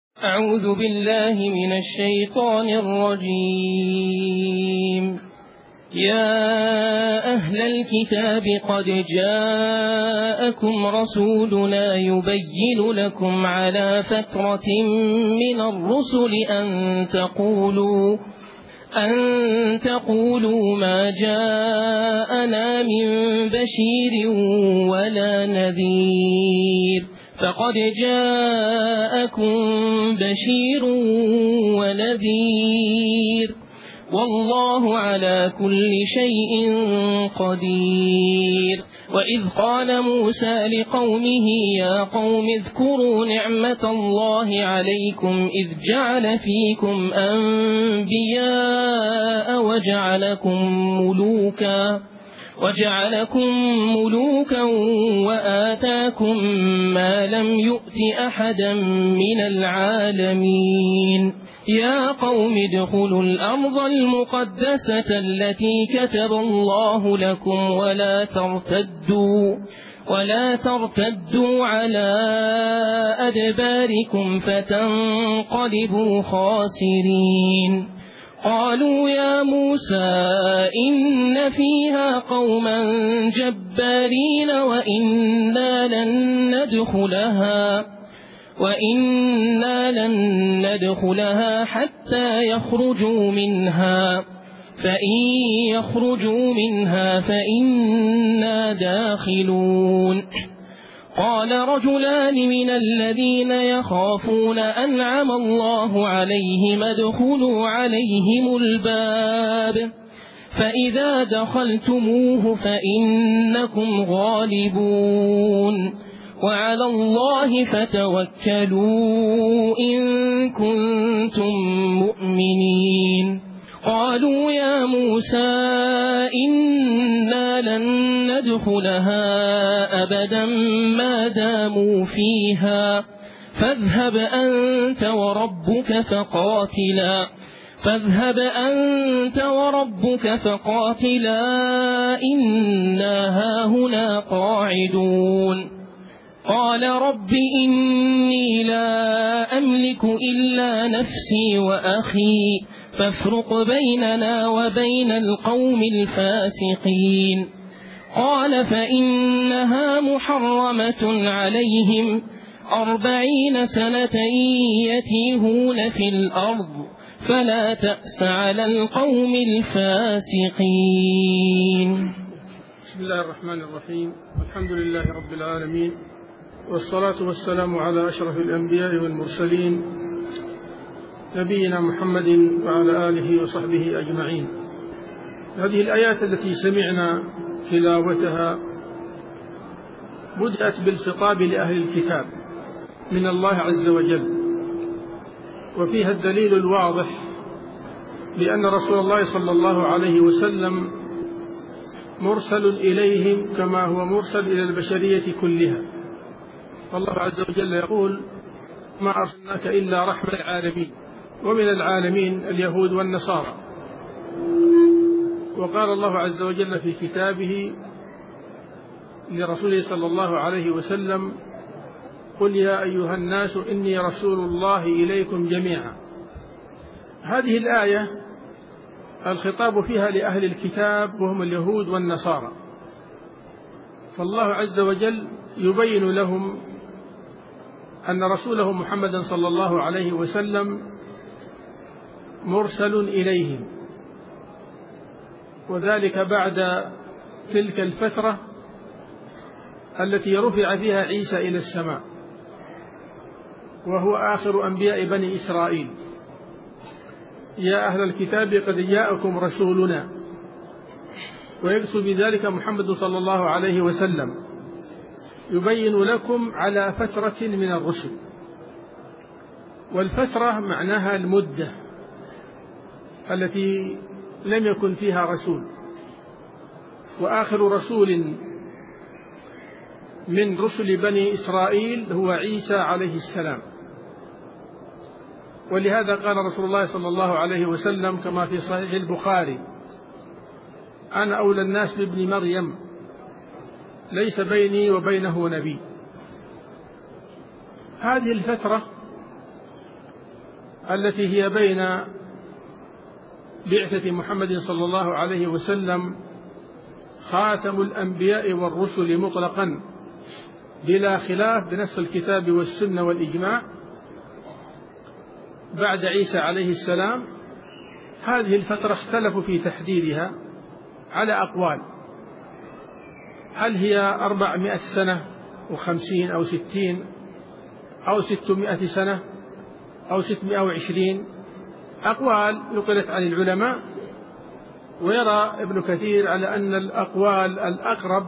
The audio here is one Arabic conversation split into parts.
أعوذ بالله من الشيطان الرجيم. يا أهل الكتاب قد جاءكم رسولنا يبين لكم على فترة من الرسل أن تقولوا ما جاءنا من بشير ولا نذير، فقد جاءكم بشير ونذير، والله على كل شيء قدير. وإذ قال موسى لقومه يا قوم اذكروا نعمة الله عليكم إذ جعل فيكم أنبياء وجعلكم ملوكا وآتاكم ما لم يؤت أحدا من العالمين. يا قوم ادخلوا الأرض المقدسة التي كتب الله لكم ولا ترتدوا على أدباركم فتنقلبوا خاسرين. قالوا يا موسى إن فيها قوما جبارين وإنا لن ندخلها حتى يخرجوا منها، فإن يخرجوا منها فإنا داخلون. قال رجلان من الذين يخافون أنعم الله عليهم ادخلوا عليهم الباب فإذا دخلتموه فإنكم غالبون، وعلى الله فتوكلوا إن كنتم مؤمنين. قالوا يا موسى إنا لن ندخلها أبدا ما داموا فيها فاذهب أنت وربك فقاتلا إنا هاهنا قاعدون. قال رب إني لا أملك إلا نفسي وأخي فافرق بيننا وبين القوم الفاسقين. قال فإنها محرمة عليهم 40 سنة يتيهون في الأرض فلا تأس على القوم الفاسقين. بسم الله الرحمن الرحيم. الحمد لله رب العالمين، والصلاة والسلام على أشرف الأنبياء والمرسلين نبينا محمد وعلى آله وصحبه أجمعين. هذه الآيات التي سمعنا تلاوتها بدأت بالخطاب لأهل الكتاب من الله عز وجل، وفيها الدليل الواضح بأن رسول الله صلى الله عليه وسلم مرسل إليهم كما هو مرسل إلى البشرية كلها. فالله عز وجل يقول ما أرسلناك إلا رحمة العالمين، ومن العالمين اليهود والنصارى. وقال الله عز وجل في كتابه لرسوله صلى الله عليه وسلم قل يا أيها الناس إني رسول الله إليكم جميعا. هذه الآية الخطاب فيها لأهل الكتاب وهم اليهود والنصارى، فالله عز وجل يبين لهم أن رسوله محمدا صلى الله عليه وسلم مرسل إليهم، وذلك بعد تلك الفترة التي رفع فيها عيسى إلى السماء، وهو آخر أنبياء بني إسرائيل. يا أهل الكتاب قد جاءكم رسولنا، ويقصد بذلك محمد صلى الله عليه وسلم يبين لكم على فترة من الرسل، والفترة معناها المدة التي لم يكن فيها رسول. وآخر رسول من رسل بني إسرائيل هو عيسى عليه السلام. ولهذا قال رسول الله صلى الله عليه وسلم كما في صحيح البخاري أنا أولى الناس بابن مريم ليس بيني وبينه نبي. هذه الفترة التي هي بين بعثة محمد صلى الله عليه وسلم خاتم الأنبياء والرسل مطلقا بلا خلاف بنص الكتاب والسنة والإجماع بعد عيسى عليه السلام. هذه الفترة اختلفوا في تحديدها على أقوال، هل هي 400 سنة و50 أو 60 أو 600 سنة أو 620، أقوال نقلت عن العلماء. ويرى ابن كثير على أن الأقوال الأقرب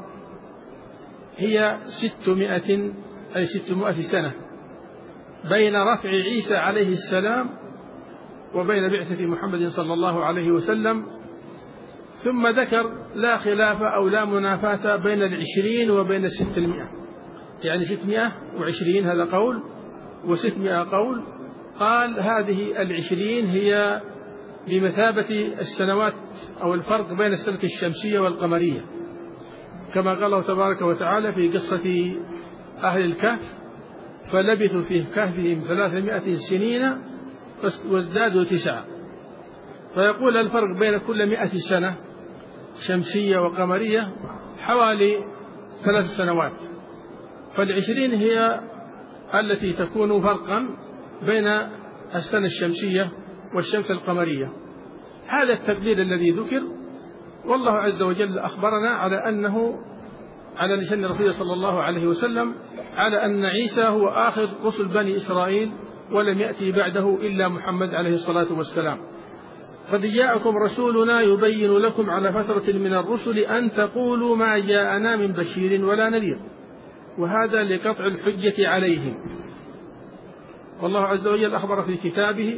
هي 600 أي 600 سنة بين رفع عيسى عليه السلام وبين بعثة محمد صلى الله عليه وسلم. ثم ذكر لا خلاف أو لا منافاة بين 20 وبين 600، يعني 620 هذا قول و600 قول. قال هذه 20 هي بمثابة السنوات أو الفرق بين السنة الشمسية والقمرية، كما قال الله تبارك وتعالى في قصة أهل الكهف: فلبثوا في كهفهم 300 سنين وازدادوا 9. فيقول الفرق بين كل 100 سنة شمسية وقمرية حوالي 3 سنوات، فال20 هي التي تكون فرقا بين السنة الشمسية والشمس القمرية. هذا التقدير الذي ذكر، والله عز وجل أخبرنا على أنه على لسان رسوله صلى الله عليه وسلم على أن عيسى هو آخر رسل بني إسرائيل ولم يأتي بعده إلا محمد عليه الصلاة والسلام. قد جاءكم رسولنا يبين لكم على فترة من الرسل أن تقولوا ما جاءنا من بشير ولا نذير، وهذا لقطع الحجة عليهم. والله عز وجل أخبر في كتابه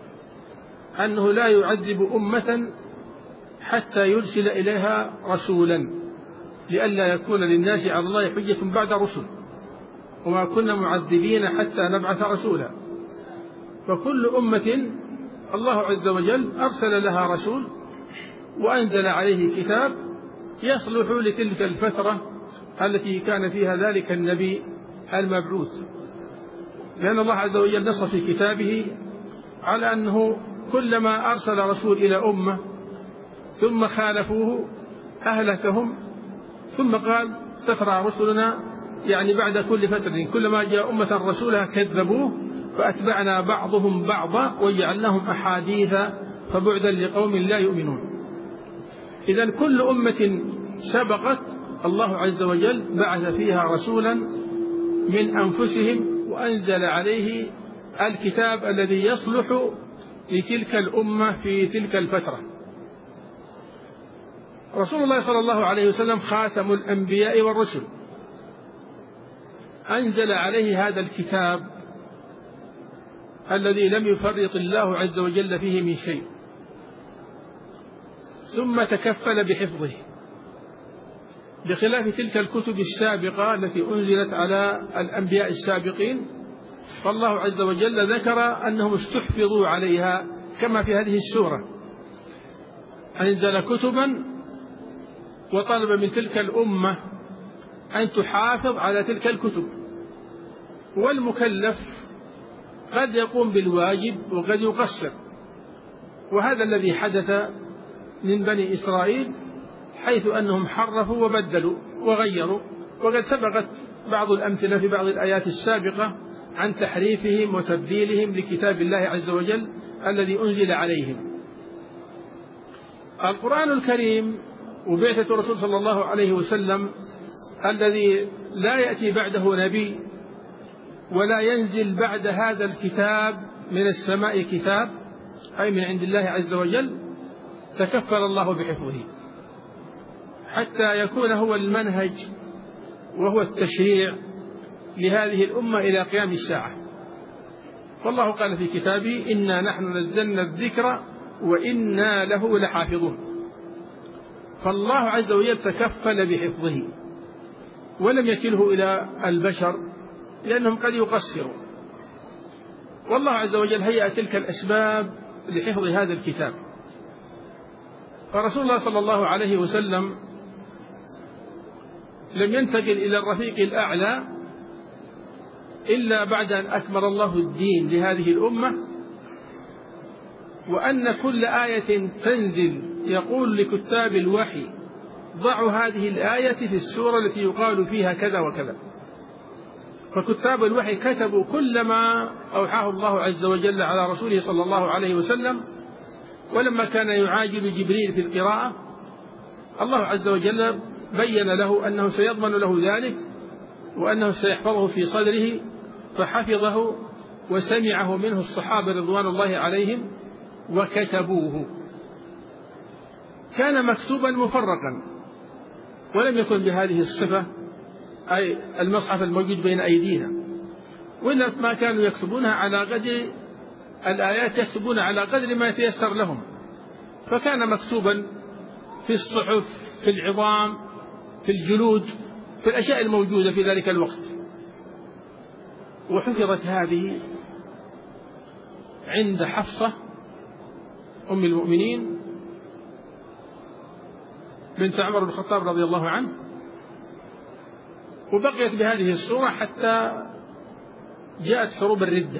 أنه لا يعذب أمة حتى يرسل إليها رسولا لئلا يكون للناس على الله حجة بعد رسل، وما كنا معذبين حتى نبعث رسولا. فكل أمة الله عز وجل أرسل لها رسول وأنزل عليه كتاب يصلح لتلك الفترة التي كان فيها ذلك النبي المبعوث، لأن الله عز وجل نص في كتابه على أنه كلما أرسل رسول إلى أمة ثم خالفوه أهلكهم، ثم قال تترى رسلنا، يعني بعد كل فترة كلما جاء أمة رسولها كذبوه فأتبعنا بعضهم بعضا وجعلناهم أحاديث فبعدا لقوم لا يؤمنون. إذن كل أمة سبقت الله عز وجل بعث فيها رسولا من أنفسهم وأنزل عليه الكتاب الذي يصلح لتلك الأمة في تلك الفترة. رسول الله صلى الله عليه وسلم خاتم الأنبياء والرسل، أنزل عليه هذا الكتاب الذي لم يفرط الله عز وجل فيه من شيء، ثم تكفل بحفظه بخلاف تلك الكتب السابقة التي أنزلت على الأنبياء السابقين. فالله عز وجل ذكر أنهم استحفظوا عليها كما في هذه السورة: أنزل كتبا وطلب من تلك الأمة أن تحافظ على تلك الكتب. والمكلف قد يقوم بالواجب وقد يقصر، وهذا الذي حدث من بني إسرائيل، حيث أنهم حرفوا وبدلوا وغيروا. وقد سبقت بعض الأمثلة في بعض الآيات السابقة عن تحريفهم وتبديلهم لكتاب الله عز وجل الذي أنزل عليهم. القرآن الكريم وبعثة الرسول صلى الله عليه وسلم الذي لا يأتي بعده نبي ولا ينزل بعد هذا الكتاب من السماء كتاب، أي من عند الله عز وجل، تكفل الله بحفظه حتى يكون هو المنهج وهو التشريع لهذه الأمة إلى قيام الساعة. والله قال في كتابه: إنا نحن نزلنا الذكر وإنا له لحافظون. فالله عز وجل تكفل بحفظه ولم يكله إلى البشر لأنهم قد يقصروا، والله عز وجل هيأ تلك الأسباب لحفظ هذا الكتاب. فرسول الله صلى الله عليه وسلم لم ينتقل إلى الرفيق الأعلى إلا بعد أن أكمل الله الدين لهذه الأمة وأن كل آية تنزل يقول لكتاب الوحي ضعوا هذه الآية في السورة التي يقال فيها كذا وكذا. فكتاب الوحي كتبوا كل ما أوحاه الله عز وجل على رسوله صلى الله عليه وسلم. ولما كان يعاجل جبريل في القراءة الله عز وجل بين له أنه سيضمن له ذلك وأنه سيحفظه في صدره، فحفظه وسمعه منه الصحابة رضوان الله عليهم وكتبوه. كان مكتوبا مفرقا ولم يكن بهذه الصفة، أي المصحف الموجود بين أيدينا، وإنما كانوا يكتبونها على قدر الآيات، يكتبون على قدر ما يتيسر لهم. فكان مكتوبا في الصحف، في العظام، في الجلود، في الأشياء الموجودة في ذلك الوقت. وحفظت هذه عند حفصة أم المؤمنين بنت عمر بن الخطاب رضي الله عنه، وبقيت بهذه الصورة حتى جاءت حروب الردة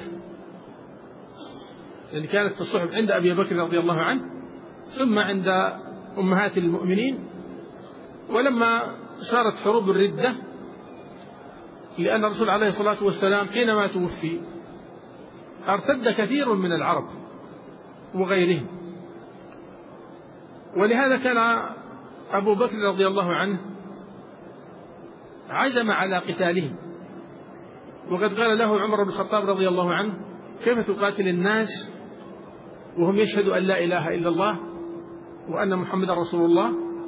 التي كانت في الصحف عند أبي بكر رضي الله عنه، ثم عند أمهات المؤمنين. ولما صارت حروب الردة، لأن الرسول عليه الصلاة والسلام حينما توفي ارتد كثير من العرب وغيرهم، ولهذا كان أبو بكر رضي الله عنه عزم على قتالهم. وقد قال له عمر بن الخطاب رضي الله عنه: كيف تقاتل الناس وهم يشهدوا أن لا إله إلا الله وأن محمد رسول الله؟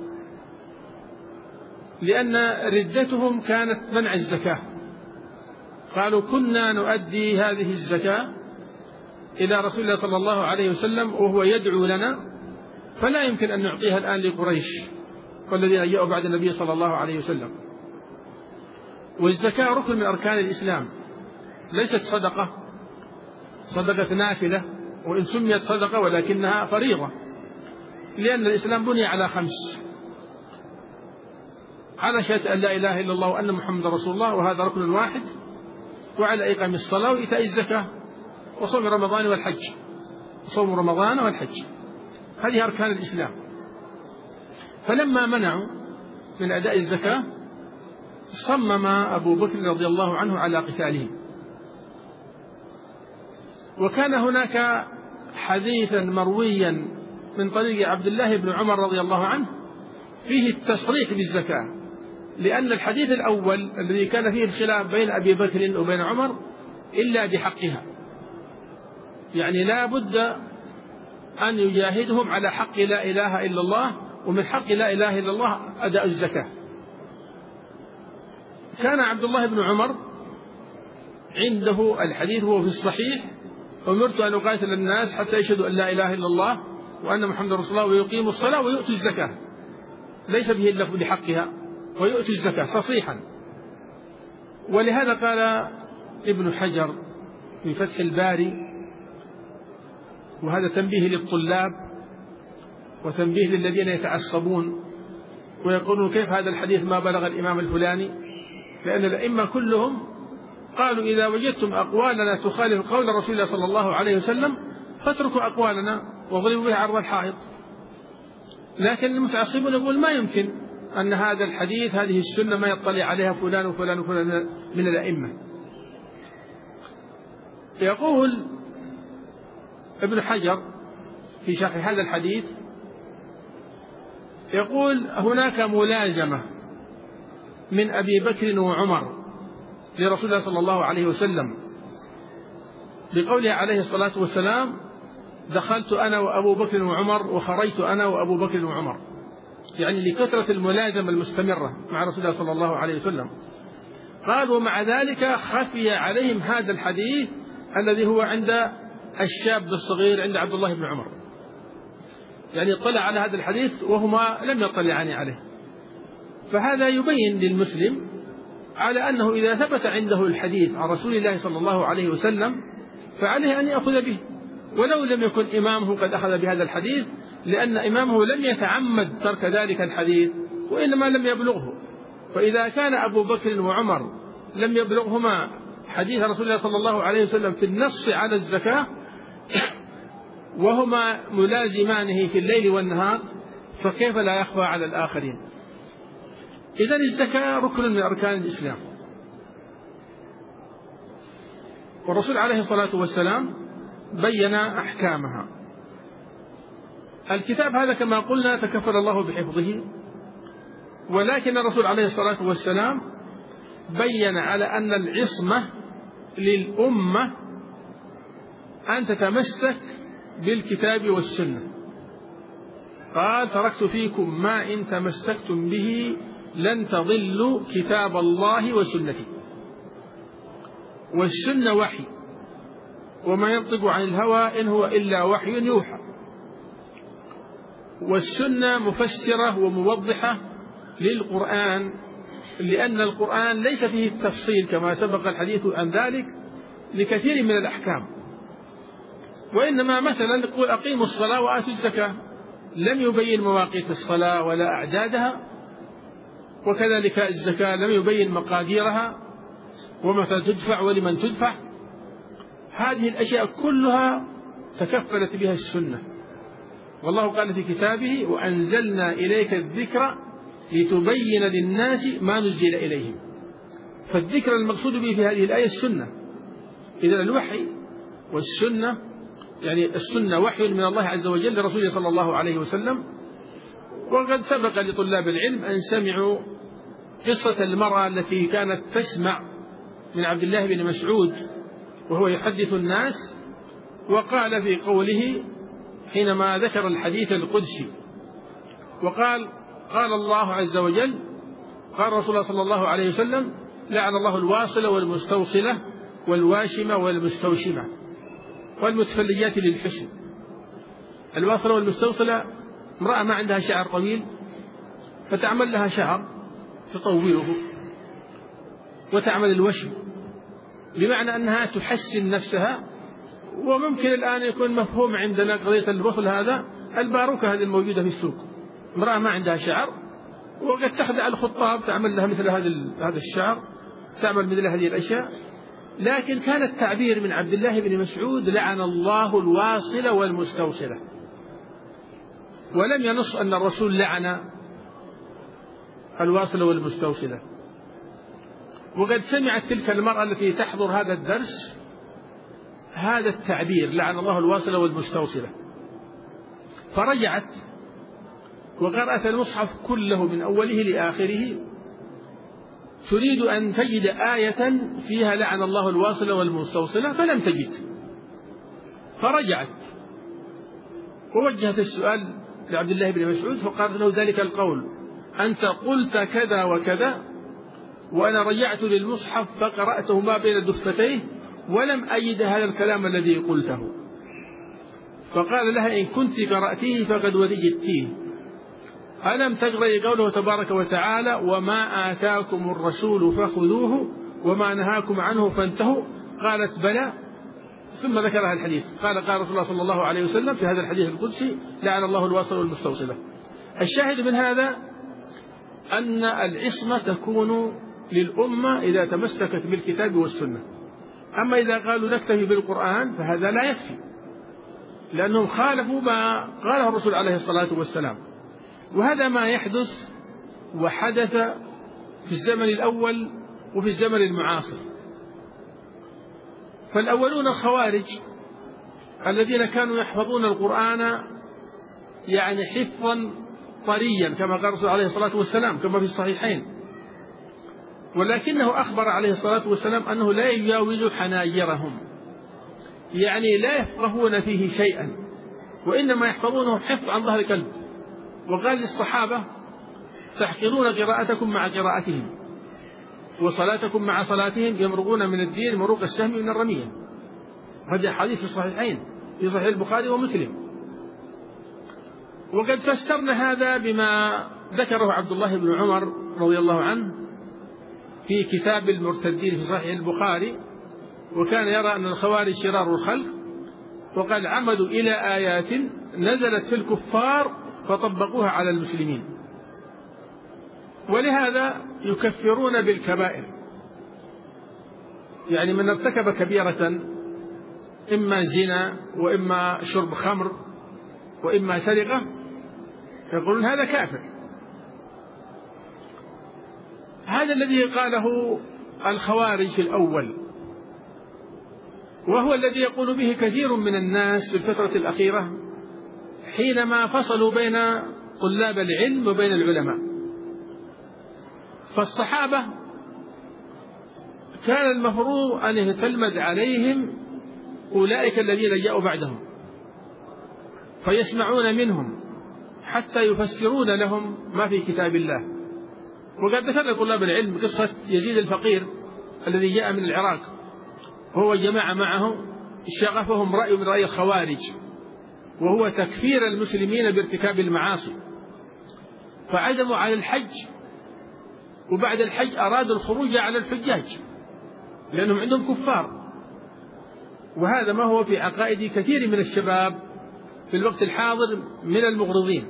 لأن ردتهم كانت منع الزكاة. قالوا: كنا نؤدي هذه الزكاة إلى رسول الله صلى الله عليه وسلم وهو يدعو لنا، فلا يمكن أن نعطيها الآن لقريش والذين جاءوا بعد النبي صلى الله عليه وسلم. والزكاة ركن من أركان الإسلام، ليست صدقة نافلة، وإن سميت صدقة ولكنها فريضة، لأن الإسلام بني على 5: على شهادة أن لا إله إلا الله وأن محمد رسول الله، وهذا ركن واحد، وعلى إقام الصلاة وإيتاء الزكاة وصوم رمضان والحج، صوم رمضان والحج، هذه أركان الإسلام. فلما منعوا من أداء الزكاة صمم أبو بكر رضي الله عنه على قتالهم. وكان هناك حديثا مرويا من طريق عبد الله بن عمر رضي الله عنه فيه التصريح بالزكاة، لأن الحديث الأول الذي كان فيه الخلاف بين أبي بكر وبين عمر إلا بحقها، يعني لا بد أن يجاهدهم على حق لا إله إلا الله، ومن حق لا إله إلا الله أداء الزكاة. كان عبد الله بن عمر عنده الحديث هو في الصحيح: أمرت أن أقاتل الناس حتى يشهدوا أن لا إله إلا الله وأن محمد رسول الله ويقيموا الصلاة ويؤتوا الزكاة، ليس به اللفظ بحقها، ويؤتوا الزكاة صحيحا. ولهذا قال ابن حجر في فتح الباري، وهذا تنبيه للطلاب وتنبيه للذين يتعصبون ويقولون: كيف هذا الحديث ما بلغ الإمام الفلاني؟ لأن الأئمة كلهم قالوا: إذا وجدتم أقوالنا تخالف قول رسول الله صلى الله عليه وسلم فاتركوا أقوالنا واضربوا بها عرض الحائط. لكن المتعصبون يقول: ما يمكن أن هذا الحديث، هذه السنة ما يطلع عليها فلان وفلان وفلان من الأئمة. يقول ابن حجر في شرح هذا الحديث، يقول: هناك ملازمة من أبي بكر وعمر لرسول الله صلى الله عليه وسلم بقوله عليه الصلاة والسلام: دخلت أنا وأبو بكر وعمر وخرجت أنا وأبو بكر وعمر، يعني لكثرة الملازمة المستمرة مع رسول الله صلى الله عليه وسلم. قال: ومع ذلك خفي عليهم هذا الحديث الذي هو عند الشاب الصغير عند عبد الله بن عمر، يعني اطلع على هذا الحديث وهما لم يطلعان عليه. فهذا يبين للمسلم على أنه إذا ثبت عنده الحديث عن رسول الله صلى الله عليه وسلم فعليه أن يأخذ به، ولو لم يكن إمامه قد أخذ بهذا الحديث، لأن إمامه لم يتعمد ترك ذلك الحديث وإنما لم يبلغه. فإذا كان أبو بكر وعمر لم يبلغهما حديث رسول الله صلى الله عليه وسلم في النص على الزكاة، وهما ملازمانه في الليل والنهار، فكيف لا يخفى على الآخرين؟ إذن الزكاة ركن من أركان الإسلام، والرسول عليه الصلاة والسلام بين أحكامها. الكتاب هذا كما قلنا تكفل الله بحفظه، ولكن الرسول عليه الصلاة والسلام بين على أن العصمة للأمة أن تتمسك بالكتاب والسنة. قال: تركت فيكم ما إن تمسكتم به لن تضلوا كتاب الله وسنتي. والسنة وحي، وما ينطق عن الهوى إن هو إلا وحي يوحى. والسنة مفسرة وموضحة للقرآن، لأن القرآن ليس فيه التفصيل كما سبق الحديث عن ذلك لكثير من الأحكام، وإنما مثلا يقول: أقيموا الصلاة وآتوا الزكاة، لم يبين مواقيت الصلاة ولا أعدادها، وكذلك الزكاة لم يبين مقاديرها ومتى تدفع ولمن تدفع. هذه الأشياء كلها تكفلت بها السنة، والله قال في كتابه: وأنزلنا إليك الذكر لتبين للناس ما نزل إليهم. فالذكر المقصود به في هذه الآية السنة. إذن الوحي والسنة، يعني السنة وحي من الله عز وجل لرسوله صلى الله عليه وسلم. وقد سبق لطلاب العلم أن سمعوا قصة المرأة التي كانت تسمع من عبد الله بن مسعود وهو يحدث الناس، وقال في قوله حينما ذكر الحديث القدسي، وقال: قال الله عز وجل، قال رسول الله صلى الله عليه وسلم: لعن الله الواصلة والمستوصلة والواشمة والمستوشمة والمتفليات للحسن. الواصلة والمستوصلة امرأة ما عندها شعر طويل فتعمل لها شعر تطوله، وتعمل الوشم بمعنى أنها تحسن نفسها. وممكن الآن يكون مفهوم عندنا قضية الوصل هذا الباروكة هذه الموجودة في السوق، امرأة ما عندها شعر وقد تخدع الخطاب، تعمل لها مثل هذا الشعر، تعمل مثل هذه الأشياء. لكن كان التعبير من عبد الله بن مسعود: لعن الله الواصلة والمستوصلة، ولم ينص أن الرسول لعن الواصلة والمستوصلة. وقد سمعت تلك المرأة التي تحضر هذا الدرس هذا التعبير: لعن الله الواصلة والمستوصلة، فرجعت وقرأت المصحف كله من أوله لآخره تريد أن تجد آية فيها لعن الله الواصلة والمستوصلة، فلم تجد، فرجعت ووجهت السؤال لعبد الله بن مسعود، فقال له ذلك القول: أنت قلت كذا وكذا، وأنا رجعت للمصحف فقرأته ما بين دفتيه ولم أجد هذا الكلام الذي قلته. فقال لها: إن كنت قرأتيه فقد وجدتيه، ألم تقرأي قوله تبارك وتعالى: وما آتاكم الرسول فخذوه وما نهاكم عنه فانتهوا؟ قالت: بلى. ثم ذكرها الحديث، قال رسول الله صلى الله عليه وسلم في هذا الحديث القدسي: لعن الله الواصل والمستوصلة. الشاهد من هذا أن العصمة تكون للأمة إذا تمسكت بالكتاب والسنة. أما إذا قالوا نكتفي بالقرآن فهذا لا يكفي، لأنهم خالفوا ما قاله الرسول عليه الصلاة والسلام. وهذا ما يحدث وحدث في الزمن الأول وفي الزمن المعاصر. فالأولون الخوارج الذين كانوا يحفظون القرآن يعني حفظا طريا كما قال الرسول عليه الصلاة والسلام كما في الصحيحين، ولكنه أخبر عليه الصلاة والسلام أنه لا يجاوز حناجرهم، يعني لا يفقهون فيه شيئا، وإنما يحفظونه حفظ عن ظهر قلب. وقال للصحابة: تحقرون قراءتكم مع قراءتهم وصلاتكم مع صلاتهم، يمرقون من الدين مروق السهم من الرمية. هذا حديث في الصحيحين في صحيح البخاري ومسلم. وقد فسرنا هذا بما ذكره عبد الله بن عمر رضي الله عنه في كتاب المرتدين في صحيح البخاري، وكان يرى أن الخوارج شرار الخلق، وقد عمدوا إلى آيات نزلت في الكفار فطبقوها على المسلمين، ولهذا يكفرون بالكبائر. يعني من ارتكب كبيرة إما زنا وإما شرب خمر وإما سرقة، يقولون هذا كافر. هذا الذي قاله الخوارج في الأول، وهو الذي يقول به كثير من الناس في الفترة الأخيرة حينما فصلوا بين طلاب العلم وبين العلماء. فالصحابة كان المفروض أن يتلمذ عليهم أولئك الذين جاءوا بعدهم، فيسمعون منهم حتى يفسرون لهم ما في كتاب الله. وقد ذكر طلاب العلم قصة يزيد الفقير الذي جاء من العراق، هو جماعة معه شغفهم رأي من رأي الخوارج، وهو تكفير المسلمين بارتكاب المعاصي، فعزموا على الحج، وبعد الحج أرادوا الخروج على الحجاج لأنهم عندهم كفار. وهذا ما هو في عقائد كثير من الشباب في الوقت الحاضر من المغرضين.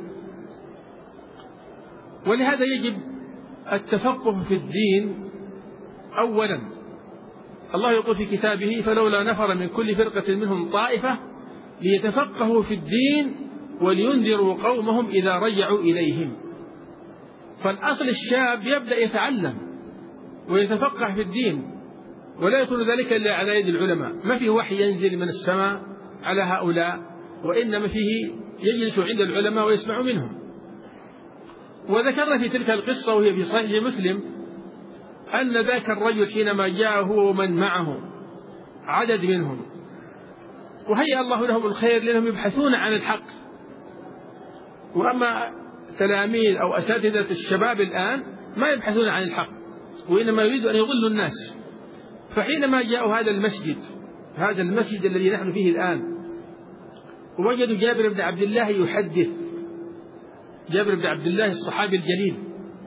ولهذا يجب التفقه في الدين أولا. الله يقول في كتابه: فلولا نفر من كل فرقة منهم طائفة ليتفقهوا في الدين ولينذروا قومهم إذا رجعوا إليهم. فالأصل الشاب يبدأ يتعلم ويتفقه في الدين، ولا يكون ذلك إلا على يد العلماء. ما فيه وحي ينزل من السماء على هؤلاء، وإنما فيه يجلس عند العلماء ويسمع منهم. وذكرنا في تلك القصة وهي في صحيح مسلم أن ذاك الرجل حينما جاء هو ومن معه عدد منهم، وهيأ الله لهم الخير لأنهم يبحثون عن الحق. وأما تلاميذ أو أساتذة الشباب الآن ما يبحثون عن الحق، وإنما يريدوا أن يضلوا الناس. فحينما جاءوا هذا المسجد الذي نحن فيه الآن، ووجدوا جابر بن عبد الله يحدث، جابر بن عبد الله الصحابي الجليل،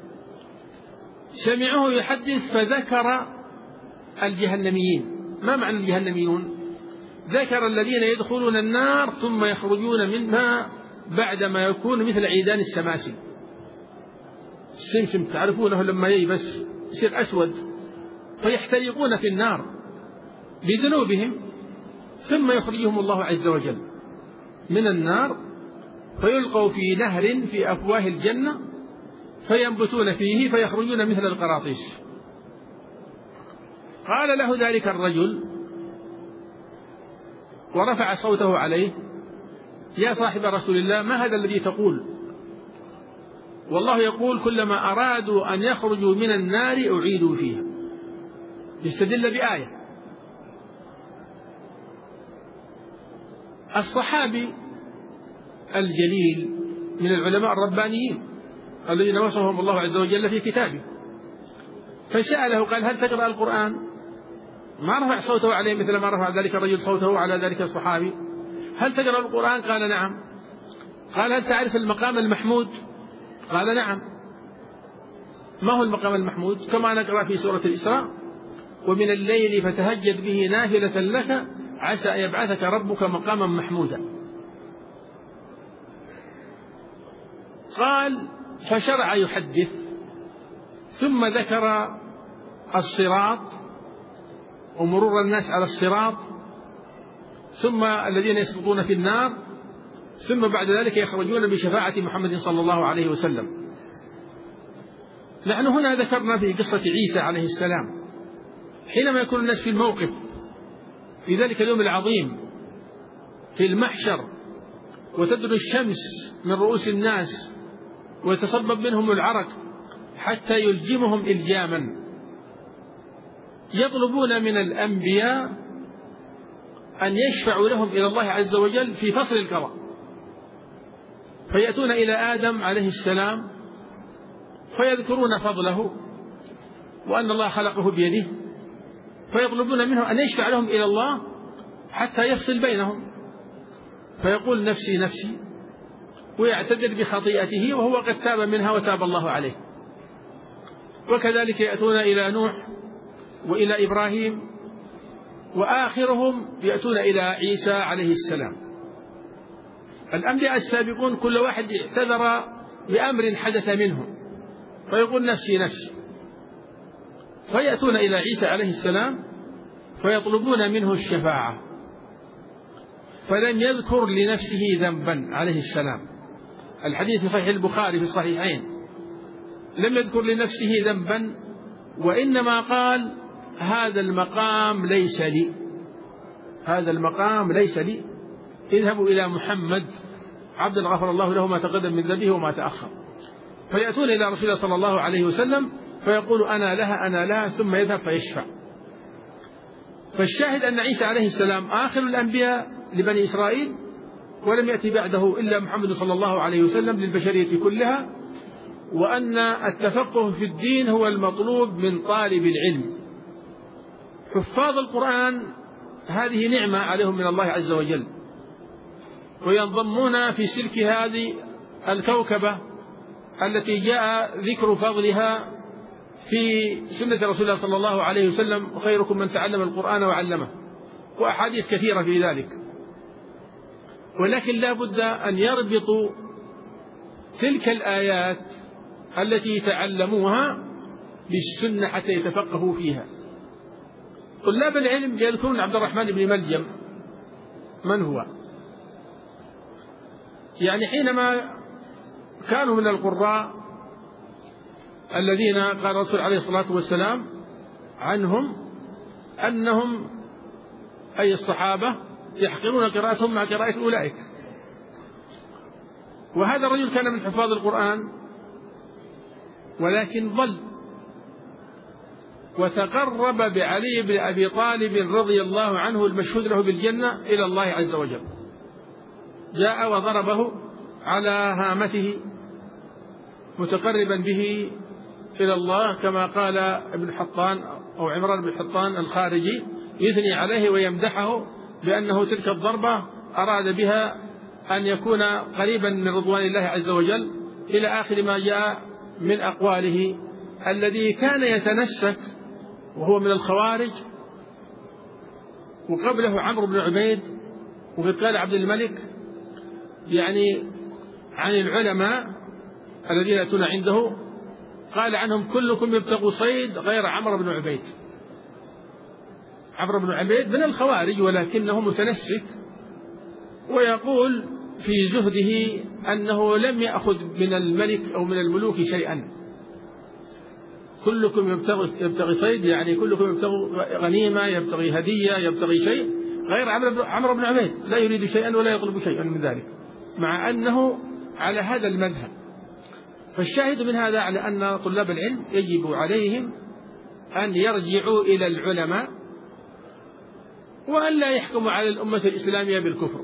سمعوه يحدث فذكر الجهنميين. ما معنى الجهنميون؟ ذكر الذين يدخلون النار ثم يخرجون منها بعدما يكون مثل عيدان السماسم. السمسم تعرفونه لما ييبس يصير أسود، فيحترقون في النار بذنوبهم، ثم يخرجهم الله عز وجل من النار فيلقوا في نهر في أفواه الجنة فينبتون فيه فيخرجون مثل القراطيس. قال له ذلك الرجل ورفع صوته عليه: يا صاحب رسول الله، ما هذا الذي تقول؟ والله يقول: كلما أرادوا أن يخرجوا من النار أعيدوا فيها. يستدل بآية. الصحابي الجليل من العلماء الربانيين الذين وصفهم الله عز وجل في كتابه، فسأله قال: هل تقرأ القرآن؟ ما رفع صوته عليه مثل ما رفع ذلك الرجل صوته على ذلك الصحابي. هل تقرأ القرآن؟ قال: نعم. قال: هل تعرف المقام المحمود؟ قال: نعم. ما هو المقام المحمود؟ كما نقرأ في سورة الإسراء: ومن الليل فتهجد به نافلة لك عسى أن يبعثك ربك مقاما محمودا. قال: فشرع يحدث، ثم ذكر الصراط ومرور الناس على الصراط، ثم الذين يسقطون في النار، ثم بعد ذلك يخرجون بشفاعة محمد صلى الله عليه وسلم. نحن هنا ذكرنا في قصة عيسى عليه السلام حينما يكون الناس في الموقف في ذلك اليوم العظيم في المحشر، وتدنو الشمس من رؤوس الناس ويتصبب منهم العرق حتى يلجمهم إلجاما، يطلبون من الأنبياء أن يشفعوا لهم إلى الله عز وجل في فصل القضاء، فيأتون إلى آدم عليه السلام فيذكرون فضله وأن الله خلقه بيده، فيطلبون منه أن يشفع لهم إلى الله حتى يفصل بينهم، فيقول: نفسي نفسي، ويعتذر بخطيئته وهو قد تاب منها وتاب الله عليه. وكذلك يأتون إلى نوح وإلى إبراهيم، وآخرهم يأتون إلى عيسى عليه السلام. الأنبياء السابقون كل واحد اعتذر بأمر حدث منه فيقول: نفسي نفسي، فيأتون إلى عيسى عليه السلام فيطلبون منه الشفاعة، فلم يذكر لنفسه ذنبا عليه السلام. الحديث في صحيح البخاري في الصحيحين، لم يذكر لنفسه ذنبا، وإنما قال هذا المقام ليس لي، هذا المقام ليس لي، اذهبوا إلى محمد عبد غفر الله له ما تقدم من ذنبه وما تأخر. فيأتون إلى رسول الله صلى الله عليه وسلم فيقول أنا لها أنا لها، ثم يذهب فيشفع. فالشاهد أن عيسى عليه السلام آخر الأنبياء لبني إسرائيل، ولم يأتي بعده إلا محمد صلى الله عليه وسلم للبشرية كلها، وأن التفقه في الدين هو المطلوب من طالب العلم. حفاظ القرآن هذه نعمة عليهم من الله عز وجل، وينضمون في سلك هذه الكوكبة التي جاء ذكر فضلها في سنة رسول الله صلى الله عليه وسلم: خيركم من تعلم القرآن وعلمه، وأحاديث كثيرة في ذلك. ولكن لا بد أن يربطوا تلك الآيات التي تعلموها بالسنة حتى يتفقهوا فيها. طلاب العلم يذكرون عبد الرحمن بن ملجم. من هو؟ يعني حينما كانوا من القراء الذين قال الرسول عليه الصلاة والسلام عنهم أنهم أي الصحابة يحقرون قراءتهم مع قراءة أولئك. وهذا الرجل كان من حفاظ القرآن، ولكن ضل وتقرب بعلي بن أبي طالب رضي الله عنه المشهود له بالجنة إلى الله عز وجل. جاء وضربه على هامته متقربا به إلى الله، كما قال ابن حطان أو عمران بن حطان الخارجي يثني عليه ويمدحه بأنه تلك الضربة أراد بها أن يكون قريبا من رضوان الله عز وجل، إلى آخر ما جاء من أقواله. الذي كان يتنسك وهو من الخوارج، وقبله عمرو بن عبيد، وقد قال عبد الملك يعني عن العلماء الذين يأتون عنده، قال عنهم: كلكم يبتغوا صيد غير عمرو بن عبيد. عمرو بن عبيد من الخوارج ولكنه متنسك، ويقول في زهده أنه لم يأخذ من الملك أو من الملوك شيئا. كلكم يبتغي صيد يعني كلكم يبتغي غنيمة، يبتغي هدية، يبتغي شيء، غير عمرو بن عبيد لا يريد شيئا ولا يطلب شيئا من ذلك، مع أنه على هذا المذهب. فالشاهد من هذا على أن طلاب العلم يجب عليهم أن يرجعوا إلى العلماء، وأن لا يحكموا على الأمة الإسلامية بالكفر.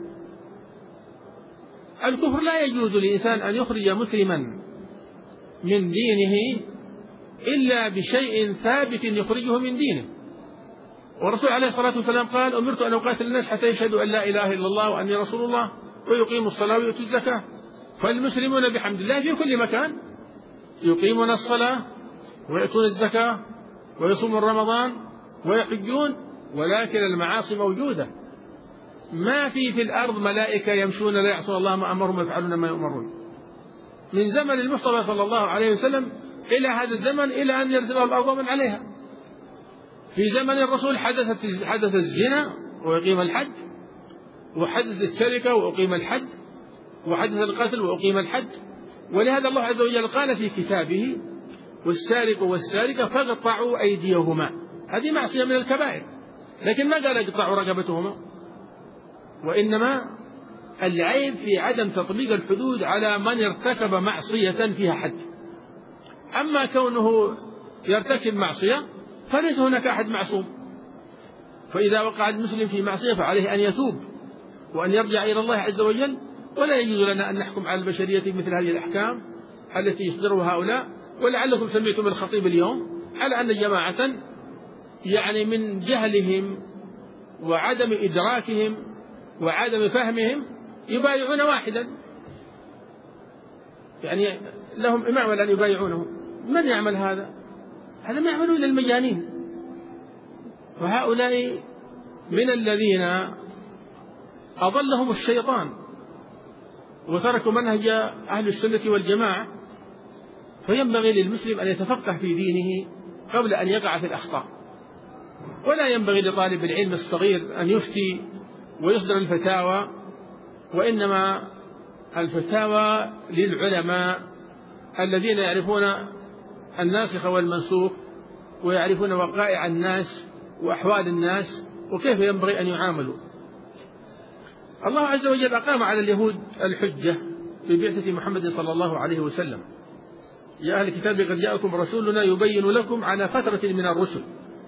الكفر لا يجوز لإنسان أن يخرج مسلما من دينه إلا بشيء ثابت يخرجه من دينه. والرسول عليه الصلاة والسلام قال: أمرت أن أقاتل الناس حتى يشهدوا أن لا إله إلا الله وأني رسول الله ويقيموا الصلاة ويؤتوا الزكاة. فالمسلمون بحمد الله في كل مكان يقيمون الصلاة ويؤتون الزكاة ويصومون رمضان ويحجون، ولكن المعاصي موجودة. ما في الأرض ملائكة يمشون لا يعصون الله ما أمرهم ويفعلون ما يؤمرون. من زمن المصطفى صلى الله عليه وسلم إلى هذا الزمن، إلى أن يرتفع الأرض من عليها. في زمن الرسول حدث الزنا ويقيم الحد، وحدث السرقة وأقيم الحد، وحدث القتل وأقيم الحد. ولهذا الله عز وجل قال في كتابه: والسارق والسارقة فاقطعوا أيديهما. هذه معصية من الكبائر، لكن ما قال اقطعوا رقبتهما، وإنما العيب في عدم تطبيق الحدود على من ارتكب معصية فيها حد. أما كونه يرتكب معصية فليس هناك أحد معصوم. فإذا وقع المسلم في معصية فعليه أن يتوب وأن يرجع إلى الله عز وجل، ولا يجوز لنا أن نحكم على البشرية بمثل هذه الأحكام التي يصدرها هؤلاء. ولعلكم سمعتم الخطيب اليوم على أن جماعة يعني من جهلهم وعدم إدراكهم وعدم فهمهم يبايعون واحدا، يعني لهم إمام ولا يبايعونه. من يعمل هذا؟ هذا ما يعملون إلا المجانين. وهؤلاء من الذين أضلهم الشيطان وتركوا منهج أهل السنة والجماعة. فينبغي للمسلم أن يتفقه في دينه قبل أن يقع في الأخطاء، ولا ينبغي لطالب العلم الصغير أن يفتي ويصدر الفتاوى، وإنما الفتاوى للعلماء الذين يعرفون الناسخ والمنسوخ، ويعرفون وقائع الناس وأحوال الناس وكيف ينبغي أن يعاملوا. الله عز وجل أقام على اليهود الحجة ببعثة محمد صلى الله عليه وسلم: يا أهل الكتاب قد جاءكم رسولنا يبين لكم على فترة من الرسل.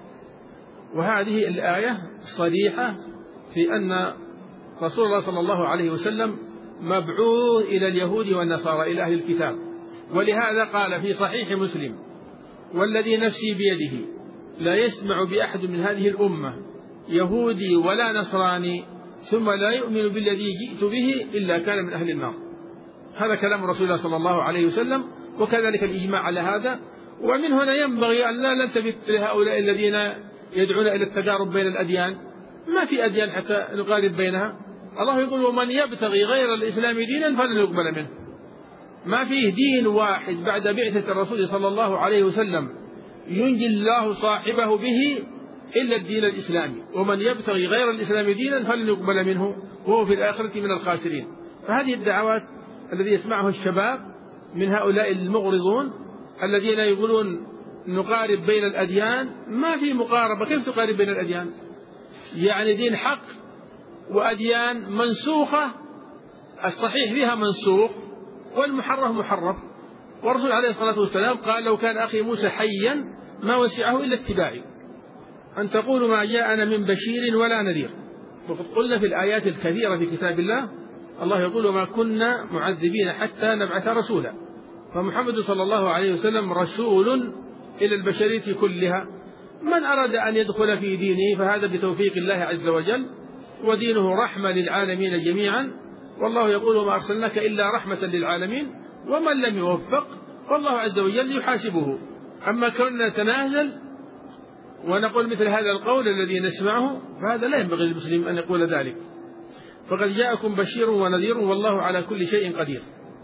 وهذه الآية صريحة في أن رسول الله صلى الله عليه وسلم مبعوث إلى اليهود والنصارى، إلى أهل الكتاب. ولهذا قال في صحيح مسلم: والذي نفسي بيده لا يسمع بأحد من هذه الأمة يهودي ولا نصراني ثم لا يؤمن بالذي جئت به إلا كان من أهل النار. هذا كلام رسول الله صلى الله عليه وسلم، وكذلك الإجماع على هذا. ومن هنا ينبغي أن لا نلتفت لهؤلاء الذين يدعون إلى التقارب بين الأديان. ما في أديان حتى نقارب بينها. الله يقول: ومن يبتغي غير الإسلام دينا فلن يقبل منه. ما فيه دين واحد بعد بعثة الرسول صلى الله عليه وسلم ينجي الله صاحبه به إلا الدين الإسلامي. ومن يبتغي غير الإسلام دينا فلن يقبل منه وهو في الآخرة من الخاسرين. فهذه الدعوات الذي يسمعه الشباب من هؤلاء المغرضون الذين يقولون نقارب بين الأديان، ما في مقاربة. كيف تقارب بين الأديان؟ يعني دين حق وأديان منسوخة، الصحيح فيها منسوخ والمحرف محرف. والرسول عليه الصلاة والسلام قال: لو كان أخي موسى حيا ما وسعه إلا اتباعي، أن تقولوا ما جاءنا من بشير ولا نذير. وقد قلنا في الآيات الكثيرة في كتاب الله، الله يقول: وما كنا معذبين حتى نبعث رسولا. فمحمد صلى الله عليه وسلم رسول إلى البشرية كلها. من أراد أن يدخل في دينه فهذا بتوفيق الله عز وجل، ودينه رحمة للعالمين جميعا. والله يقول: وما أرسلناك إلا رحمة للعالمين. ومن لم يوفق فالله عز وجل يحاسبه. أما كنا نتنازل ونقول مثل هذا القول الذي نسمعه فهذا لا ينبغي للمسلم أن يقول ذلك. فقد جاءكم بشير ونذير والله على كل شيء قدير.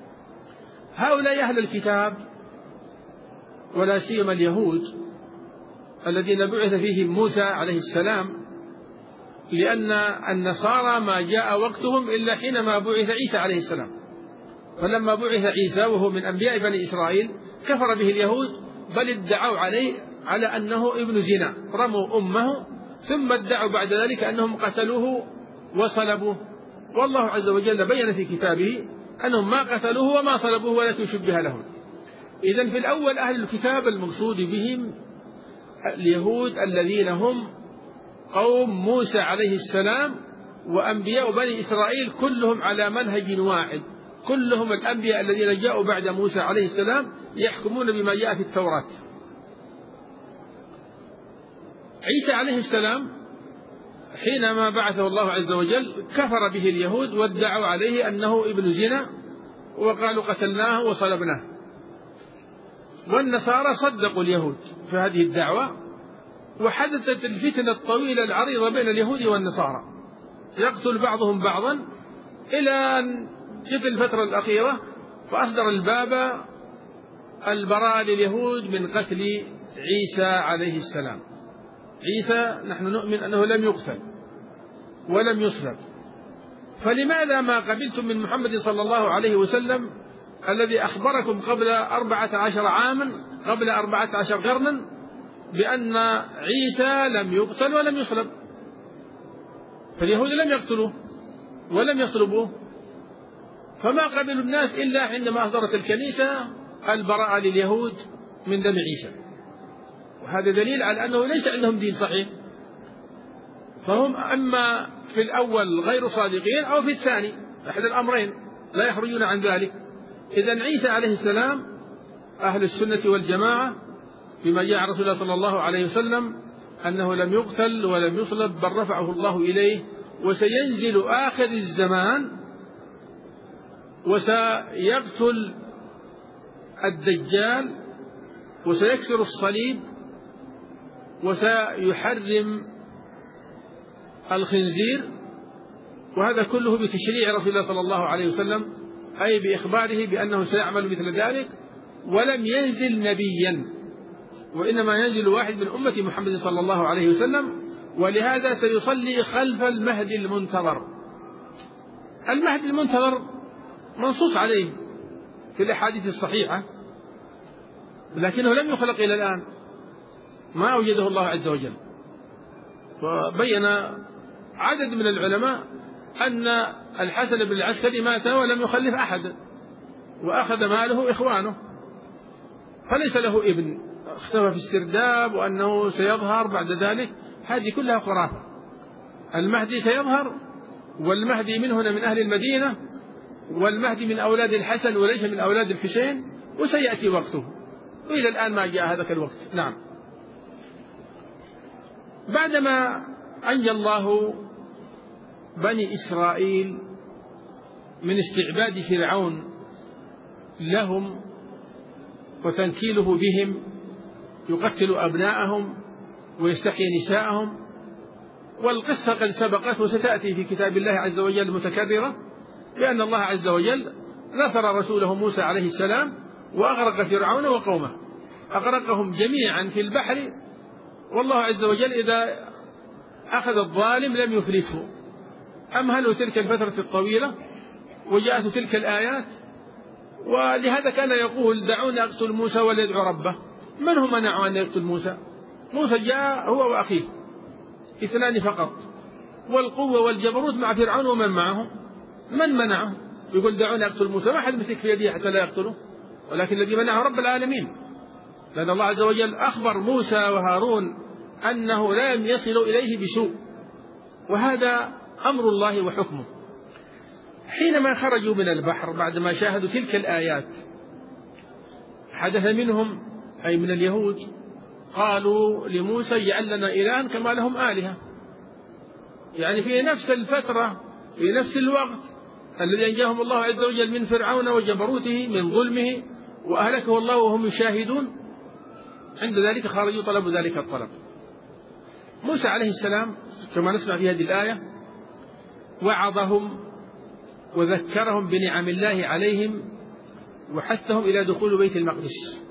هؤلاء أهل الكتاب ولا سيما اليهود الذين بعث فيهم موسى عليه السلام، لأن النصارى ما جاء وقتهم إلا حينما بعث عيسى عليه السلام. فلما بعث عيسى وهو من أنبياء بني إسرائيل كفر به اليهود، بل ادعوا عليه على أنه ابن زنا، رموا أمه، ثم ادعوا بعد ذلك أنهم قتلوه وصلبوه. والله عز وجل بين في كتابه أنهم ما قتلوه وما صلبوه ولكن شبه لهم. إذن في الأول أهل الكتاب المقصود بهم اليهود الذين هم قوم موسى عليه السلام وأنبياء بني إسرائيل كلهم على منهج واحد، كلهم الأنبياء الذين جاءوا بعد موسى عليه السلام يحكمون بما جاء في التوراة. عيسى عليه السلام حينما بعثه الله عز وجل كفر به اليهود وادعوا عليه أنه ابن زنا وقالوا قتلناه وصلبناه. والنصارى صدقوا اليهود في هذه الدعوة، وحدثت الفتنة الطويلة العريضة بين اليهود والنصارى، يقتل بعضهم بعضا إلى أن جت الفترة الأخيرة فأصدر البابا البراءة لليهود من قتل عيسى عليه السلام. عيسى نحن نؤمن أنه لم يقتل ولم يصلب، فلماذا ما قبلتم من محمد صلى الله عليه وسلم الذي أخبركم قبل 14 عاما، قبل 14 قرنا، بأن عيسى لم يقتل ولم يصلب؟ فاليهود لم يقتلوه ولم يصلبوه، فما قبلوا الناس إلا عندما أصدرت الكنيسة البراءة لليهود من دم عيسى. وهذا دليل على أنه ليس عندهم دين صحيح، فهم أما في الأول غير صادقين أو في الثاني، أحد الأمرين لا يخرجون عن ذلك. إذن عيسى عليه السلام أهل السنة والجماعة بما جاء عن رسول الله صلى الله عليه وسلم أنه لم يقتل ولم يصلب، بل رفعه الله إليه، وسينزل آخر الزمان وسيقتل الدجال وسيكسر الصليب وسيحرم الخنزير، وهذا كله بتشريع رسول الله صلى الله عليه وسلم، أي بإخباره بأنه سيعمل مثل ذلك. ولم ينزل نبيا، وإنما ينزل واحد من أمة محمد صلى الله عليه وسلم، ولهذا سيصلي خلف المهدي المنتظر. المهدي المنتظر منصوص عليه في الأحاديث الصحيحة، لكنه لم يخلق إلى الآن، ما أوجده الله عز وجل. وبين عدد من العلماء أن الحسن بن العسكري مات ولم يخلف أحد، وأخذ ماله إخوانه، فليس له ابن، اختفى في السرداب وأنه سيظهر بعد ذلك، هذه كلها خرافة. المهدي سيظهر، والمهدي من هنا من أهل المدينة، والمهدي من أولاد الحسن وليس من أولاد الحسين، وسيأتي وقته، وإلى الآن ما جاء هذاك الوقت. نعم. بعدما أنجى الله بني إسرائيل من استعباد فرعون لهم وتنكيله بهم، يقتل أبناءهم ويستحيي نساءهم، والقصة قد سبقت وستأتي في كتاب الله عز وجل متكررة، بأن الله عز وجل نصر رسوله موسى عليه السلام وأغرق فرعون وقومه، أغرقهم جميعا في البحر، والله عز وجل إذا أخذ الظالم لم يفلته، أمهله تلك الفترة الطويلة وجاءته تلك الآيات. ولهذا كان يقول دعوني أقتل موسى وليدعو ربه. من هم منعوا أن يقتل موسى؟ موسى جاء هو وأخيه اثنان فقط، والقوة والجبروت مع فرعون ومن معه، من منعه؟ يقول دعوني أقتل موسى، ما حد مسك في يده حتى لا يقتله، ولكن الذي منعه رب العالمين، لأن الله عز وجل أخبر موسى وهارون أنه لم يصلوا إليه بسوء، وهذا أمر الله وحكمه. حينما خرجوا من البحر بعدما شاهدوا تلك الآيات، حدث منهم أي من اليهود قالوا لموسى اجعل لنا إلها كما لهم آلهة، يعني في نفس الفترة في نفس الوقت الذي أنجاهم الله عز وجل من فرعون وجبروته من ظلمه وأهلكه الله وهم يشاهدون، عند ذلك خرجوا طلبوا ذلك الطلب. موسى عليه السلام كما نسمع في هذه الآية وعظهم وذكرهم بنعم الله عليهم وحثهم إلى دخول بيت المقدس.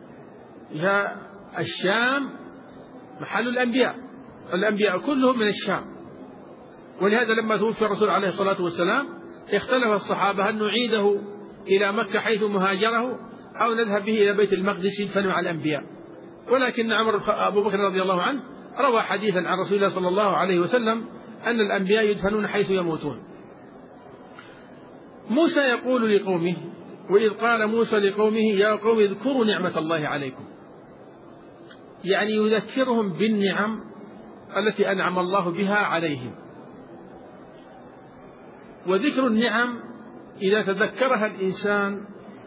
الشام محل الأنبياء، الأنبياء كلهم من الشام، ولهذا لما توفي الرسول عليه الصلاة والسلام اختلف الصحابة هل نعيده إلى مكة حيث مهاجره أو نذهب به إلى بيت المقدس يدفن مع الأنبياء. ولكن أبو بكر رضي الله عنه روى حديثا عن رسول الله صلى الله عليه وسلم أن الأنبياء يدفنون حيث يموتون. موسى يقول لقومه: وإذ قال موسى لقومه يا قوم اذكروا نعمة الله عليكم، يعني يذكرهم بالنعم التي أنعم الله بها عليهم. وذكر النعم إذا تذكرها الإنسان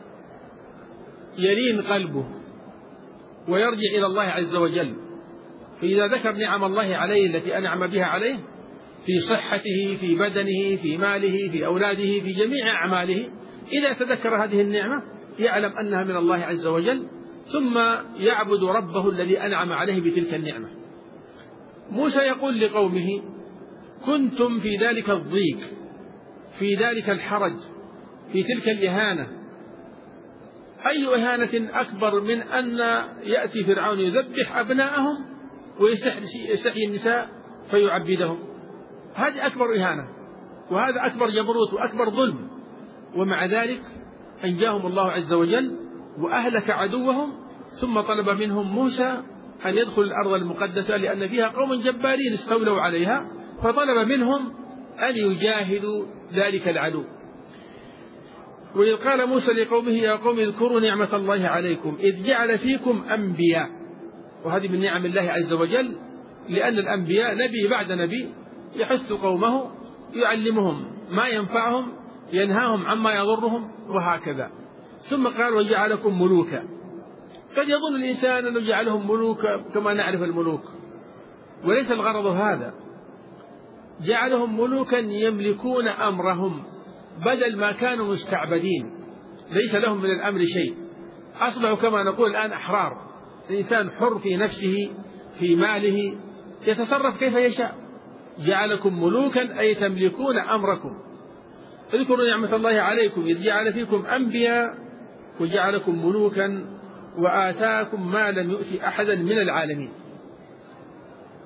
يلين قلبه ويرجع إلى الله عز وجل، فإذا ذكر نعم الله عليه التي أنعم بها عليه في صحته في بدنه في ماله في أولاده في جميع أعماله، إذا تذكر هذه النعمة يعلم أنها من الله عز وجل، ثم يعبد ربه الذي أنعم عليه بتلك النعمة. موسى يقول لقومه: كنتم في ذلك الضيق، في ذلك الحرج، في تلك الإهانة. أي إهانة أكبر من أن يأتي فرعون يذبح أبناءهم ويستحيي النساء فيعبدهم؟ هذه أكبر إهانة، وهذا أكبر جبروت وأكبر ظلم، ومع ذلك أنجاهم الله عز وجل وأهلك عدوهم، ثم طلب منهم موسى أن يدخل الأرض المقدسة لأن فيها قوم جبارين استولوا عليها، فطلب منهم أن يجاهدوا ذلك العدو. وإذ قال موسى لقومه يا قوم اذكروا نعمة الله عليكم إذ جعل فيكم أنبياء، وهذه من نعم الله عز وجل، لأن الأنبياء نبي بعد نبي يحث قومه يعلمهم ما ينفعهم ينهاهم عما يضرهم وهكذا. ثم قال وجعلكم ملوكا. قد يظن الإنسان أنه جعلهم ملوكا كما نعرف الملوك، وليس الغرض هذا، جعلهم ملوكا يملكون أمرهم بدل ما كانوا مستعبدين، ليس لهم من الأمر شيء، أصبحوا كما نقول الآن أحرار، الإنسان حر في نفسه في ماله يتصرف كيف يشاء. جعلكم ملوكا أي تملكون أمركم. اذكروا نعمة الله عليكم إذ جعل فيكم أنبياء وجعلكم ملوكا وآتاكم ما لم يؤت أحدا من العالمين.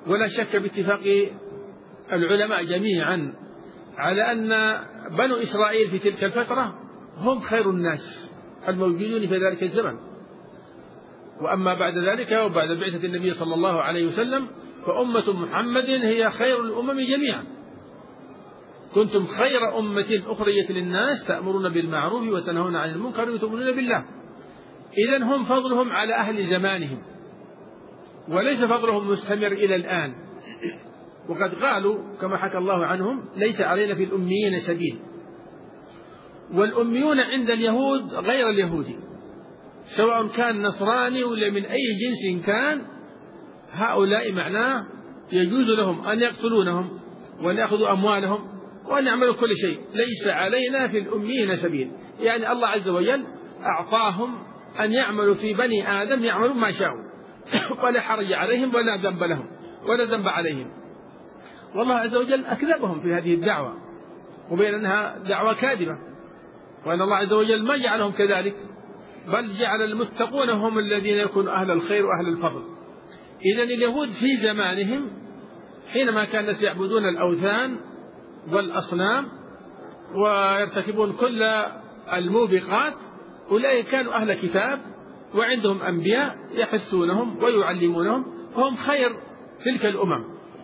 ولا شك باتفاق العلماء جميعا على أن بنو إسرائيل في تلك الفترة هم خير الناس الموجودين في ذلك الزمن. وأما بعد ذلك وبعد بعثة النبي صلى الله عليه وسلم فأمة محمد هي خير الأمم جميعا. كنتم خير أمة أخرجت للناس تأمرون بالمعروف وتنهون عن المنكر وتؤمنون بالله. إذن هم فضلهم على أهل زمانهم، وليس فضلهم مستمر إلى الآن. وقد قالوا كما حكى الله عنهم: ليس علينا في الأميين سبيل. والأميون عند اليهود غير اليهودي، سواء كان نصراني ولا من أي جنس كان، هؤلاء معناه يجوز لهم أن يقتلونهم وأن يأخذوا أموالهم وأن يعملوا كل شيء. ليس علينا في الأميين سبيل، يعني الله عز وجل أعطاهم أن يعملوا في بني آدم يعملوا ما شاءوا ولا حرج عليهم ولا ذنب لهم ولا ذنب عليهم. والله عز وجل أكذبهم في هذه الدعوة وبين أنها دعوة كاذبة، وأن الله عز وجل ما جعلهم كذلك، بل جعل المتقون هم الذين يكونوا أهل الخير وأهل الفضل. إذن اليهود في زمانهم حينما كان الناس يعبدون الأوثان والأصنام ويرتكبون كل الموبقات، أولئك كانوا أهل كتاب وعندهم أنبياء يحثونهم ويعلمونهم، وهم خير تلك الأمم.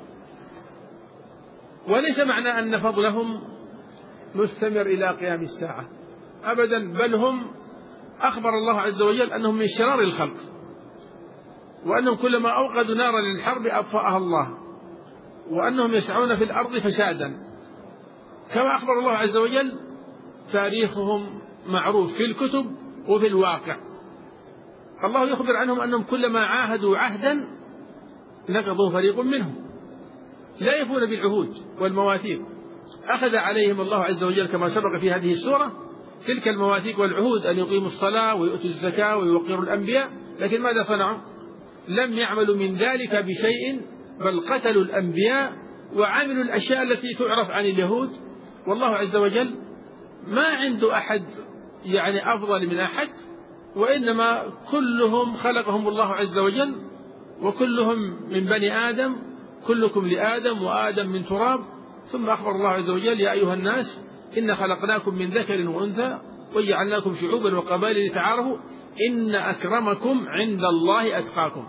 وليس معنى أن فضلهم مستمر إلى قيام الساعة أبدا، بل هم أخبر الله عز وجل أنهم من شرار الخلق، وأنهم كلما أوقدوا نارا للحرب أطفأها الله، وأنهم يسعون في الأرض فسادا. كما أخبر الله عز وجل تاريخهم معروف في الكتب وفي الواقع. الله يخبر عنهم أنهم كلما عاهدوا عهدا نقضوا فريق منهم، لا يفون بالعهود والمواثيق. أخذ عليهم الله عز وجل كما سبق في هذه السورة تلك المواثيق والعهود، أن يقيموا الصلاة ويؤتوا الزكاة ويوقروا الأنبياء، لكن ماذا صنعوا؟ لم يعملوا من ذلك بشيء، بل قتلوا الأنبياء وعملوا الأشياء التي تعرف عن اليهود. والله عز وجل ما عنده أحد يعني أفضل من أحد، وإنما كلهم خلقهم الله عز وجل، وكلهم من بني آدم، كلكم لآدم وآدم من تراب. ثم أخبر الله عز وجل: يا أيها الناس إن خلقناكم من ذكر وأنثى وجعلناكم شعوبا وقبائل لتعارفوا إن أكرمكم عند الله أتقاكم.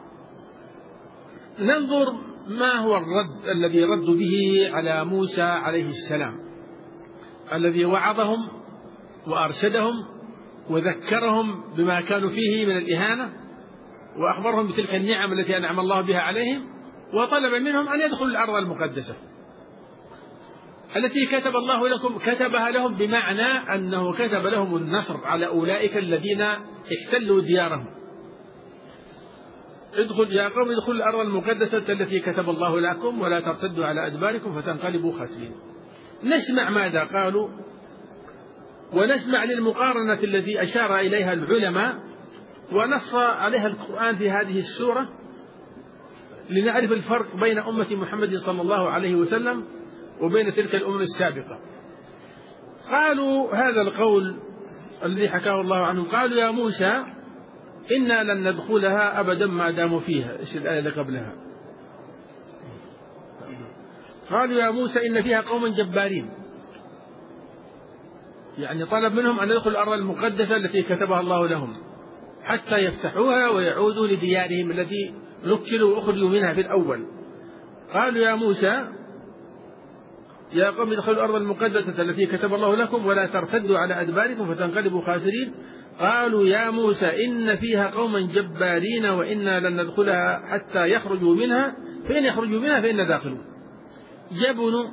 ننظر ما هو الرد الذي ردوا به على موسى عليه السلام، الذي وعظهم وأرشدهم وذكرهم بما كانوا فيه من الإهانة، وأخبرهم بتلك النعم التي أنعم الله بها عليهم، وطلب منهم أن يدخلوا الأرض المقدسة التي كتب الله لكم. كتبها لهم بمعنى أنه كتب لهم النصر على أولئك الذين احتلوا ديارهم. يا قوم ادخلوا الأرض المقدسة التي كتب الله لكم ولا ترتدوا على أدباركم فتنقلبوا خاسرين. نسمع ماذا قالوا، ونسمع للمقارنة التي أشار إليها العلماء ونص عليها القرآن في هذه السورة، لنعرف الفرق بين أمة محمد صلى الله عليه وسلم وبين تلك الأمم السابقة. قالوا هذا القول الذي حكاه الله عنه، قالوا: يا موسى إنا لن ندخلها أبدا ما داموا فيها. إيش الآية اللي قبلها؟ قالوا: يا موسى إن فيها قوما جبارين، يعني طلب منهم أن يدخلوا الأرض المقدسة التي كتبها الله لهم حتى يفتحوها ويعودوا لديارهم التي نكلوا وأخرجوا منها في الأول. قالوا: يا موسى يا قوم ادخلوا الأرض المقدسة التي كتب الله لكم ولا ترتدوا على أدباركم فتنقلبوا خاسرين. قالوا: يا موسى إن فيها قوما جبارين وإنا لن ندخلها حتى يخرجوا منها، فإن يخرجوا منها فإنا داخلون. جبنوا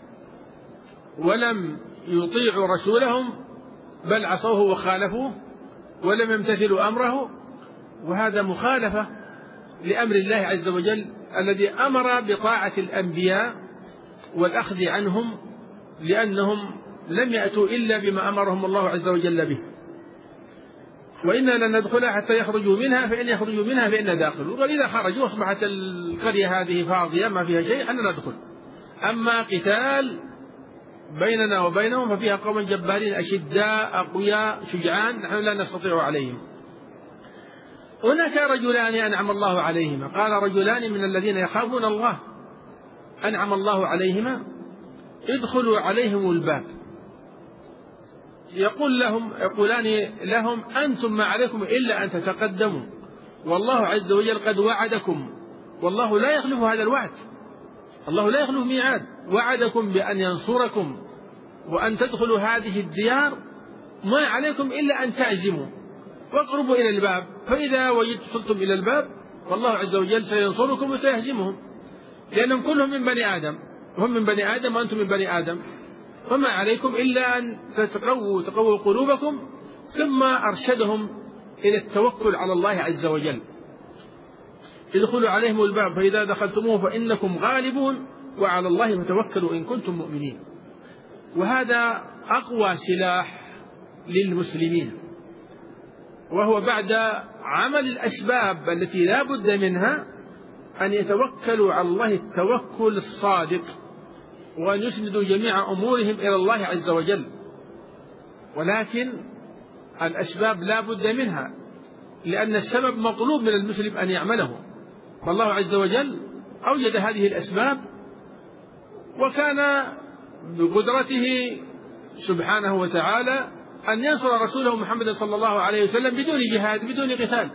ولم يطيعوا رسولهم، بل عصوه وخالفوه ولم يمتثلوا أمره، وهذا مخالفة لأمر الله عز وجل الذي أمر بطاعة الأنبياء والأخذ عنهم، لأنهم لم يأتوا إلا بما أمرهم الله عز وجل به. وإنا لن ندخلها حتى يخرجوا منها فإن يخرجوا منها فإنا داخلون. وإذا خرجوا أصبحت القرية هذه فاضية ما فيها شيء، أن ندخل. أما قتال بيننا وبينهم ففيها قوم جبارين أشداء أقوياء شجعان نحن لا نستطيع عليهم. هناك رجلان أنعم الله عليهما، قال: رجلان من الذين يخافون الله أنعم الله عليهما ادخلوا عليهم الباب، يقولان لهم أنتم ما عليكم إلا أن تتقدموا، والله عز وجل قد وعدكم، والله لا يخلف هذا الوعد، الله لا يخلف ميعاد، وعدكم بأن ينصركم وأن تدخلوا هذه الديار، ما عليكم إلا أن تعزموا واقربوا إلى الباب، فإذا وصلتم إلى الباب فالله عز وجل سينصركم وسيهزمهم، لأنهم كلهم من بني آدم، هم من بني آدم وأنتم من بني آدم، فما عليكم إلا أن تقووا قلوبكم. ثم أرشدهم إلى التوكل على الله عز وجل. ادخلوا عليهم الباب فإذا دخلتموه فإنكم غالبون وعلى الله فتوكلوا إن كنتم مؤمنين. وهذا أقوى سلاح للمسلمين، وهو بعد عمل الأسباب التي لا بد منها أن يتوكلوا على الله التوكل الصادق، وأن يسندوا جميع أمورهم إلى الله عز وجل. ولكن الأسباب لا بد منها، لأن السبب مطلوب من المسلم أن يعمله، والله عز وجل أوجد هذه الأسباب، وكان بقدرته سبحانه وتعالى أن ينصر رسوله محمد صلى الله عليه وسلم بدون جهاد بدون قتال.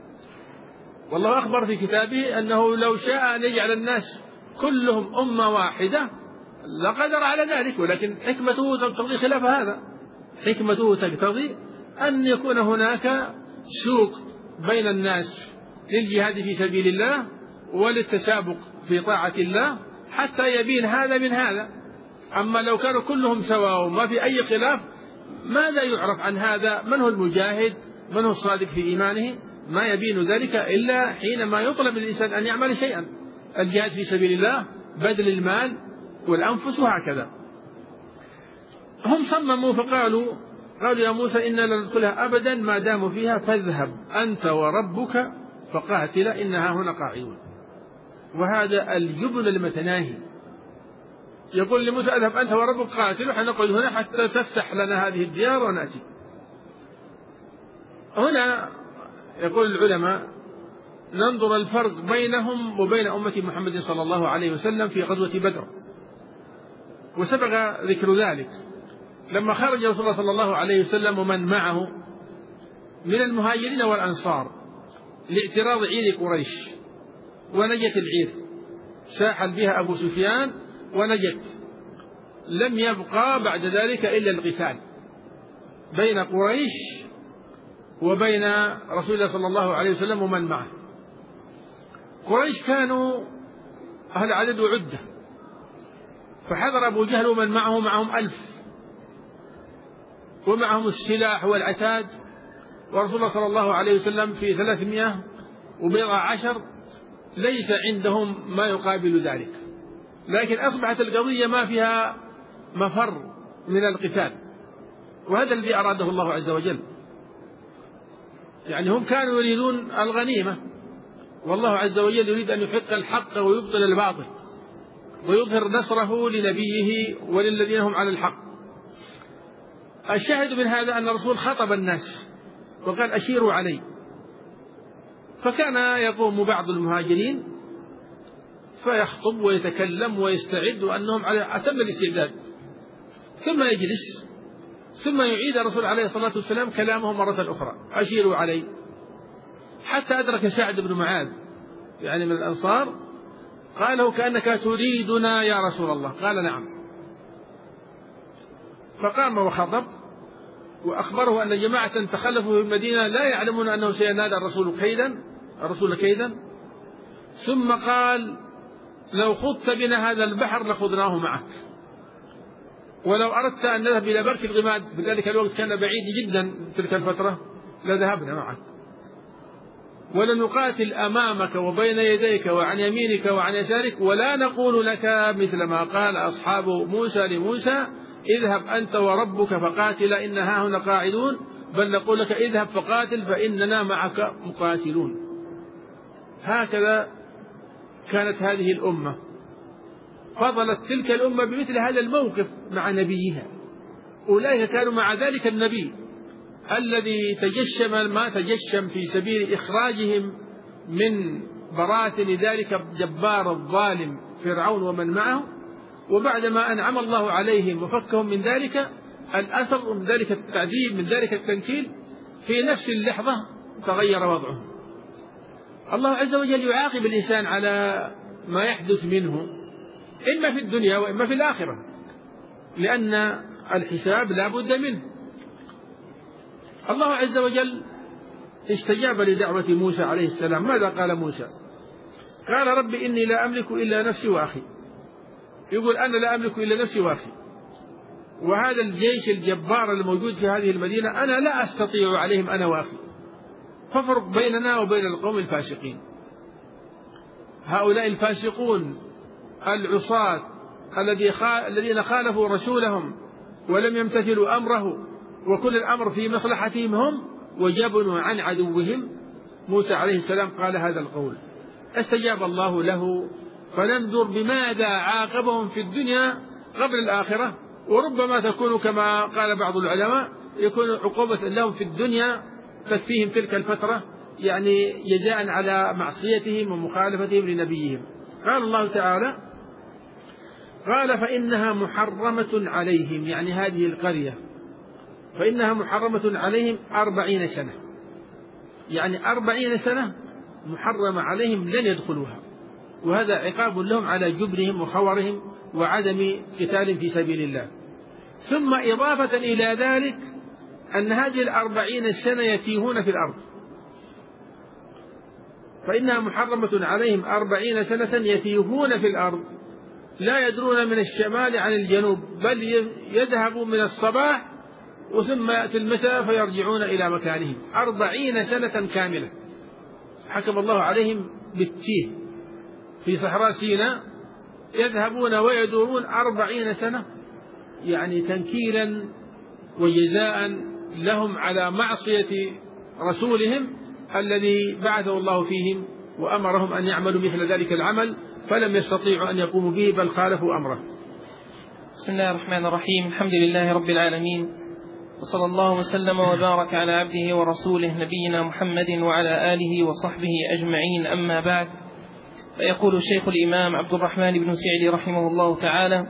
والله أخبر في كتابه أنه لو شاء أن يجعل الناس كلهم أمة واحدة لقدر على ذلك، ولكن حكمته تقتضي خلاف هذا، حكمته تقتضي أن يكون هناك سوق بين الناس للجهاد في سبيل الله وللتسابق في طاعة الله حتى يبين هذا من هذا. أما لو كانوا كلهم سواء وما في أي خلاف، ماذا يعرف عن هذا من هو المجاهد من هو الصادق في إيمانه؟ ما يبين ذلك إلا حينما يطلب الإنسان أن يعمل شيئا، الجهاد في سبيل الله، بذل المال والأنفس وهكذا. هم صمموا فقالوا يا موسى إنا لن ندخلها أبدا ما داموا فيها فاذهب أنت وربك فقاتلا إنها هنا قاعدون. وهذا الجبن المتناهي، يقول لموسى اذهب أنت وربك قاتلوا، حنقعد هنا حتى تفتح لنا هذه الديار ونأتي. هنا يقول العلماء ننظر الفرق بينهم وبين أمة محمد صلى الله عليه وسلم في غزوة بدر، وسبق ذكر ذلك لما خرج رسول الله صلى الله عليه وسلم ومن معه من المهاجرين والأنصار لاعتراض عير قريش، ونجت العير، ساحل بها أبو سفيان ونجت، لم يبقى بعد ذلك إلا القتال بين قريش وبين رسول الله صلى الله عليه وسلم ومن معه. قريش كانوا أهل عدد وعدة، فحضر أبو جهل ومن معهم 1000، ومعهم السلاح والعتاد، ورسول الله صلى الله عليه وسلم في 310 ليس عندهم ما يقابل ذلك. لكن أصبحت القضية ما فيها مفر من القتال، وهذا الذي أراده الله عز وجل. يعني هم كانوا يريدون الغنيمة، والله عز وجل يريد أن يحق الحق ويبطل الباطل ويظهر نصره لنبيه وللذين هم على الحق. الشاهد من هذا أن الرسول خطب الناس وقال أشيروا علي، فكان يقوم بعض المهاجرين فيخطب ويتكلم ويستعد وأنهم على أتم الاستعداد، ثم يجلس، ثم يعيد الرسول عليه الصلاة والسلام كلامه مرة أخرى أشيروا علي، حتى أدرك سعد بن معاذ يعني من الأنصار، قال له كأنك تريدنا يا رسول الله، قال نعم. فقام وخطب وأخبره أن جماعة تخلفوا في المدينة لا يعلمون أنه سينادى الرسول كيدا، ثم قال لو خضت بنا هذا البحر لخضناه معك، ولو أردت أن نذهب إلى برك الغماد في ذلك الوقت كان بعيد جدا تلك الفترة لذهبنا معك، ولنقاتل أمامك وبين يديك وعن يمينك وعن يسارك، ولا نقول لك مثل ما قال أصحاب موسى لموسى اذهب أنت وربك فقاتلا إن هاهنا قاعدون، بل نقول لك اذهب فقاتل فإننا معك مقاتلون. هكذا كانت هذه الأمة، فضلت تلك الأمة بمثل هذا الموقف مع نبيها. أولئك كانوا مع ذلك النبي الذي تجشم ما تجشم في سبيل إخراجهم من براثن ذلك الجبار الظالم فرعون ومن معه، وبعدما أنعم الله عليهم وفكهم من ذلك الأثر، من ذلك التعذيب، من ذلك التنكيل، في نفس اللحظة تغير وضعه. الله عز وجل يعاقب الإنسان على ما يحدث منه إما في الدنيا وإما في الآخرة، لأن الحساب لا بد منه. الله عز وجل استجاب لدعوة موسى عليه السلام. ماذا قال موسى؟ قال رب إني لا أملك إلا نفسي وأخي. يقول أنا لا أملك إلا نفسي وأخي، وهذا الجيش الجبار الموجود في هذه المدينة أنا لا أستطيع عليهم أنا وأخي، فافرق بيننا وبين القوم الفاسقين. هؤلاء الفاسقون العصاة الذين خالفوا رسولهم ولم يمتثلوا أمره، وكل الأمر في مصلحتهم هم، وجبنوا عن عدوهم. موسى عليه السلام قال هذا القول، استجاب الله له. فننظر بماذا عاقبهم في الدنيا قبل الآخرة، وربما تكون كما قال بعض العلماء يكون عقوبة لهم في الدنيا تكفيهم تلك الفترة، يعني جزاء على معصيتهم ومخالفتهم لنبيهم. قال الله تعالى قال فإنها محرمة عليهم، يعني هذه القرية فإنها محرمة عليهم 40 سنة، يعني 40 سنة محرمة عليهم لن يدخلوها، وهذا عقاب لهم على جبرهم وخورهم وعدم قتال في سبيل الله. ثم إضافة إلى ذلك أن هذه 40 سنة يتيهون في الأرض، فإنها محرمة عليهم 40 سنة يتيهون في الأرض، لا يدرون من الشمال عن الجنوب، بل يذهبوا من الصباح وثم يأتي المساء فيرجعون إلى مكانهم. 40 سنة كاملة حكم الله عليهم بالتيه في صحراء سيناء، يذهبون ويدورون 40 سنة، يعني تنكيلا وجزاء لهم على معصية رسولهم الذي بعثه الله فيهم وأمرهم أن يعملوا مثل ذلك العمل، فلم يستطيعوا أن يقوموا به بل خالفوا أمره. بسم الله الرحمن الرحيم. الحمد لله رب العالمين، وصلى الله وسلم وبارك على عبده ورسوله نبينا محمد وعلى آله وصحبه أجمعين. أما بعد، فيقول الشيخ الإمام عبد الرحمن بن سعدي رحمه الله تعالى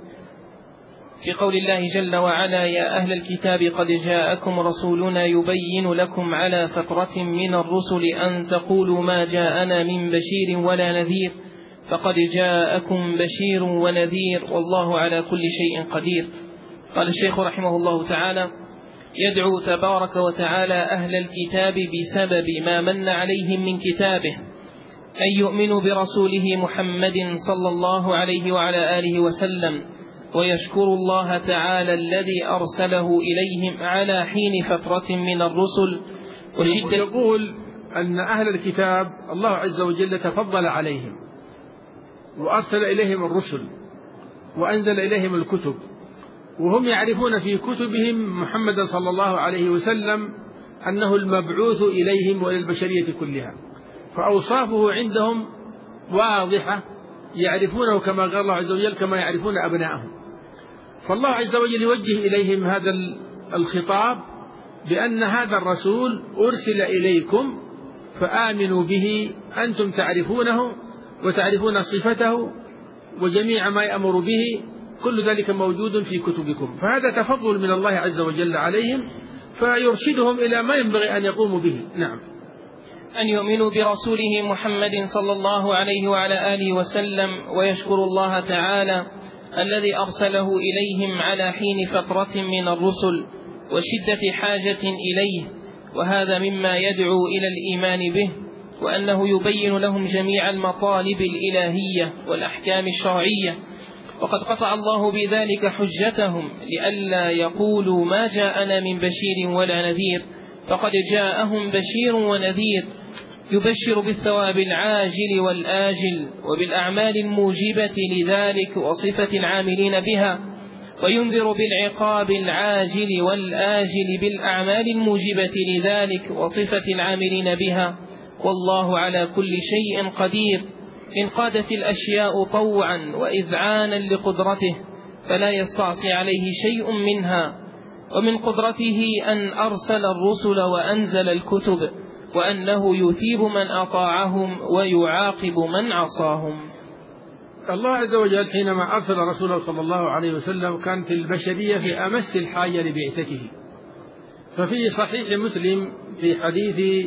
في قول الله جل وعلا: يا أهل الكتاب قد جاءكم رسولنا يبين لكم على فترة من الرسل أن تقولوا ما جاءنا من بشير ولا نذير، فقد جاءكم بشير ونذير والله على كل شيء قدير. قال الشيخ رحمه الله تعالى: يدعو تبارك وتعالى أهل الكتاب بسبب ما من عليهم من كتابه أن يؤمنوا برسوله محمد صلى الله عليه وعلى آله وسلم، ويشكروا الله تعالى الذي أرسله إليهم على حين فترة من الرسل. ويقول أن أهل الكتاب الله عز وجل تفضل عليهم وأرسل إليهم الرسل وأنزل إليهم الكتب، وهم يعرفون في كتبهم محمد صلى الله عليه وسلم أنه المبعوث إليهم وللبشرية كلها، فأوصافه عندهم واضحة يعرفونه كما قال الله عز وجل كما يعرفون أبنائهم. فالله عز وجل يوجه إليهم هذا الخطاب بأن هذا الرسول أرسل إليكم فآمنوا به، أنتم تعرفونه وتعرفون صفته وجميع ما يأمر به، كل ذلك موجود في كتبكم، فهذا تفضل من الله عز وجل عليهم، فيرشدهم إلى ما ينبغي أن يقوموا به. نعم. أن يؤمنوا برسوله محمد صلى الله عليه وعلى آله وسلم، ويشكروا الله تعالى الذي أرسله إليهم على حين فترة من الرسل وشدة حاجة إليه، وهذا مما يدعو إلى الإيمان به، وأنه يبين لهم جميع المطالب الإلهية والأحكام الشرعية، وقد قطع الله بذلك حجتهم لئلا يقولوا ما جاءنا من بشير ولا نذير، فقد جاءهم بشير ونذير يبشر بالثواب العاجل والآجل وبالأعمال الموجبة لذلك وصفة العاملين بها، وينذر بالعقاب العاجل والآجل بالأعمال الموجبة لذلك وصفة العاملين بها، والله على كل شيء قدير. إن قادت الأشياء طوعا وإذعانا لقدرته فلا يستعصي عليه شيء منها، ومن قدرته أن أرسل الرسل وأنزل الكتب، وأنه يثيب من أطاعهم ويعاقب من عصاهم. الله عز وجل حينما أرسل رسوله صلى الله عليه وسلم كانت البشرية في أمس الحاجة لبعثته. ففي صحيح مسلم في حديث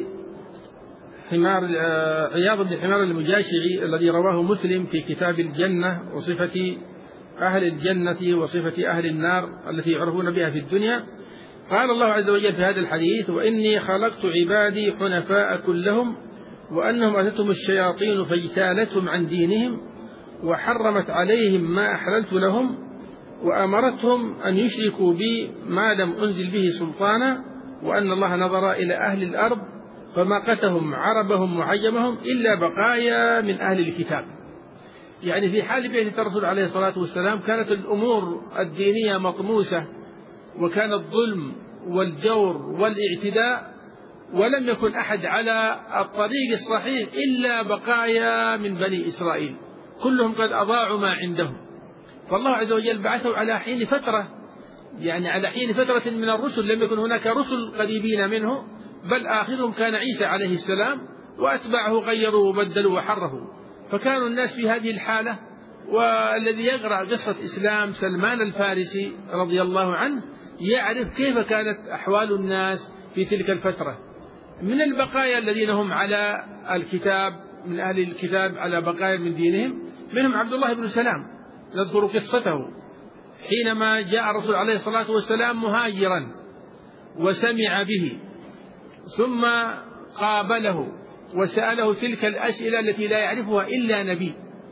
عياض بن حمار المجاشعي الذي رواه مسلم في كتاب الجنة وصفة أهل الجنة وصفة أهل النار التي يعرفون بها في الدنيا، قال الله عز وجل في هذا الحديث: وإني خلقت عبادي حنفاء كلهم وأنهم أتتهم الشياطين فاجتالتهم عن دينهم وحرمت عليهم ما أحللت لهم وأمرتهم أن يشركوا بي ما لم أنزل به سلطانا، وأن الله نظر إلى أهل الأرض فمقتهم عربهم وعجمهم إلا بقايا من أهل الكتاب. يعني في حال بعثة الرسول عليه الصلاة والسلام كانت الأمور الدينية مطموسة، وكان الظلم والجور والاعتداء، ولم يكن أحد على الطريق الصحيح إلا بقايا من بني إسرائيل، كلهم قد أضاعوا ما عندهم. فالله عز وجل بعثه على حين فترة، يعني على حين فترة من الرسل، لم يكن هناك رسل قريبين منه، بل آخرهم كان عيسى عليه السلام، وأتباعه غيروا وبدلوا وحرفوا. فكانوا الناس في هذه الحالة. والذي يقرأ قصة إسلام سلمان الفارسي رضي الله عنه يعرف كيف كانت أحوال الناس في تلك الفترة. من البقايا الذين هم على الكتاب، من أهل الكتاب على بقايا من دينهم، منهم عبد الله بن سلام، نذكر قصته حينما جاء الرسول عليه الصلاة والسلام مهاجرا وسمع به، ثم قابله وسأله تلك الأسئلة التي لا يعرفها إلا نبي،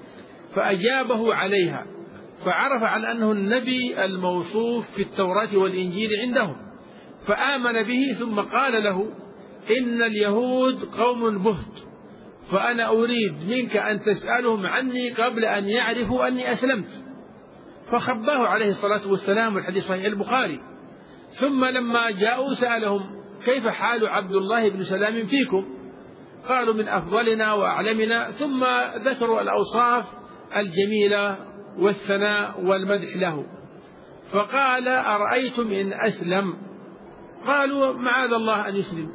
فأجابه عليها، فعرف على أنه النبي الموصوف في التوراة والإنجيل عندهم، فآمن به. ثم قال له: إن اليهود قوم بهت، فأنا أريد منك أن تسألهم عني قبل أن يعرفوا أني أسلمت. فخباه عليه الصلاة والسلام، والحديث صحيح البخاري. ثم لما جاءوا سألهم: كيف حال عبد الله بن سلام فيكم؟ قالوا: من أفضلنا وأعلمنا. ثم ذكروا الأوصاف الجميلة والثناء والمدح له. فقال: أرأيتم إن أسلم؟ قالوا: معاذ الله أن يسلم.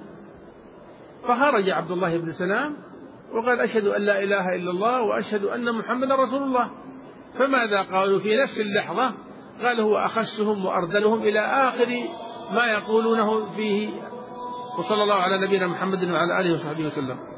فخرج عبد الله بن سلام وقال: أشهد أن لا إله إلا الله وأشهد أن محمدا رسول الله. فماذا قالوا في نفس اللحظة؟ قال: هو أخسهم وأرذلهم، إلى آخر ما يقولونه فيه. وصلى الله على نبينا محمد وعلى آله وصحبه وسلم.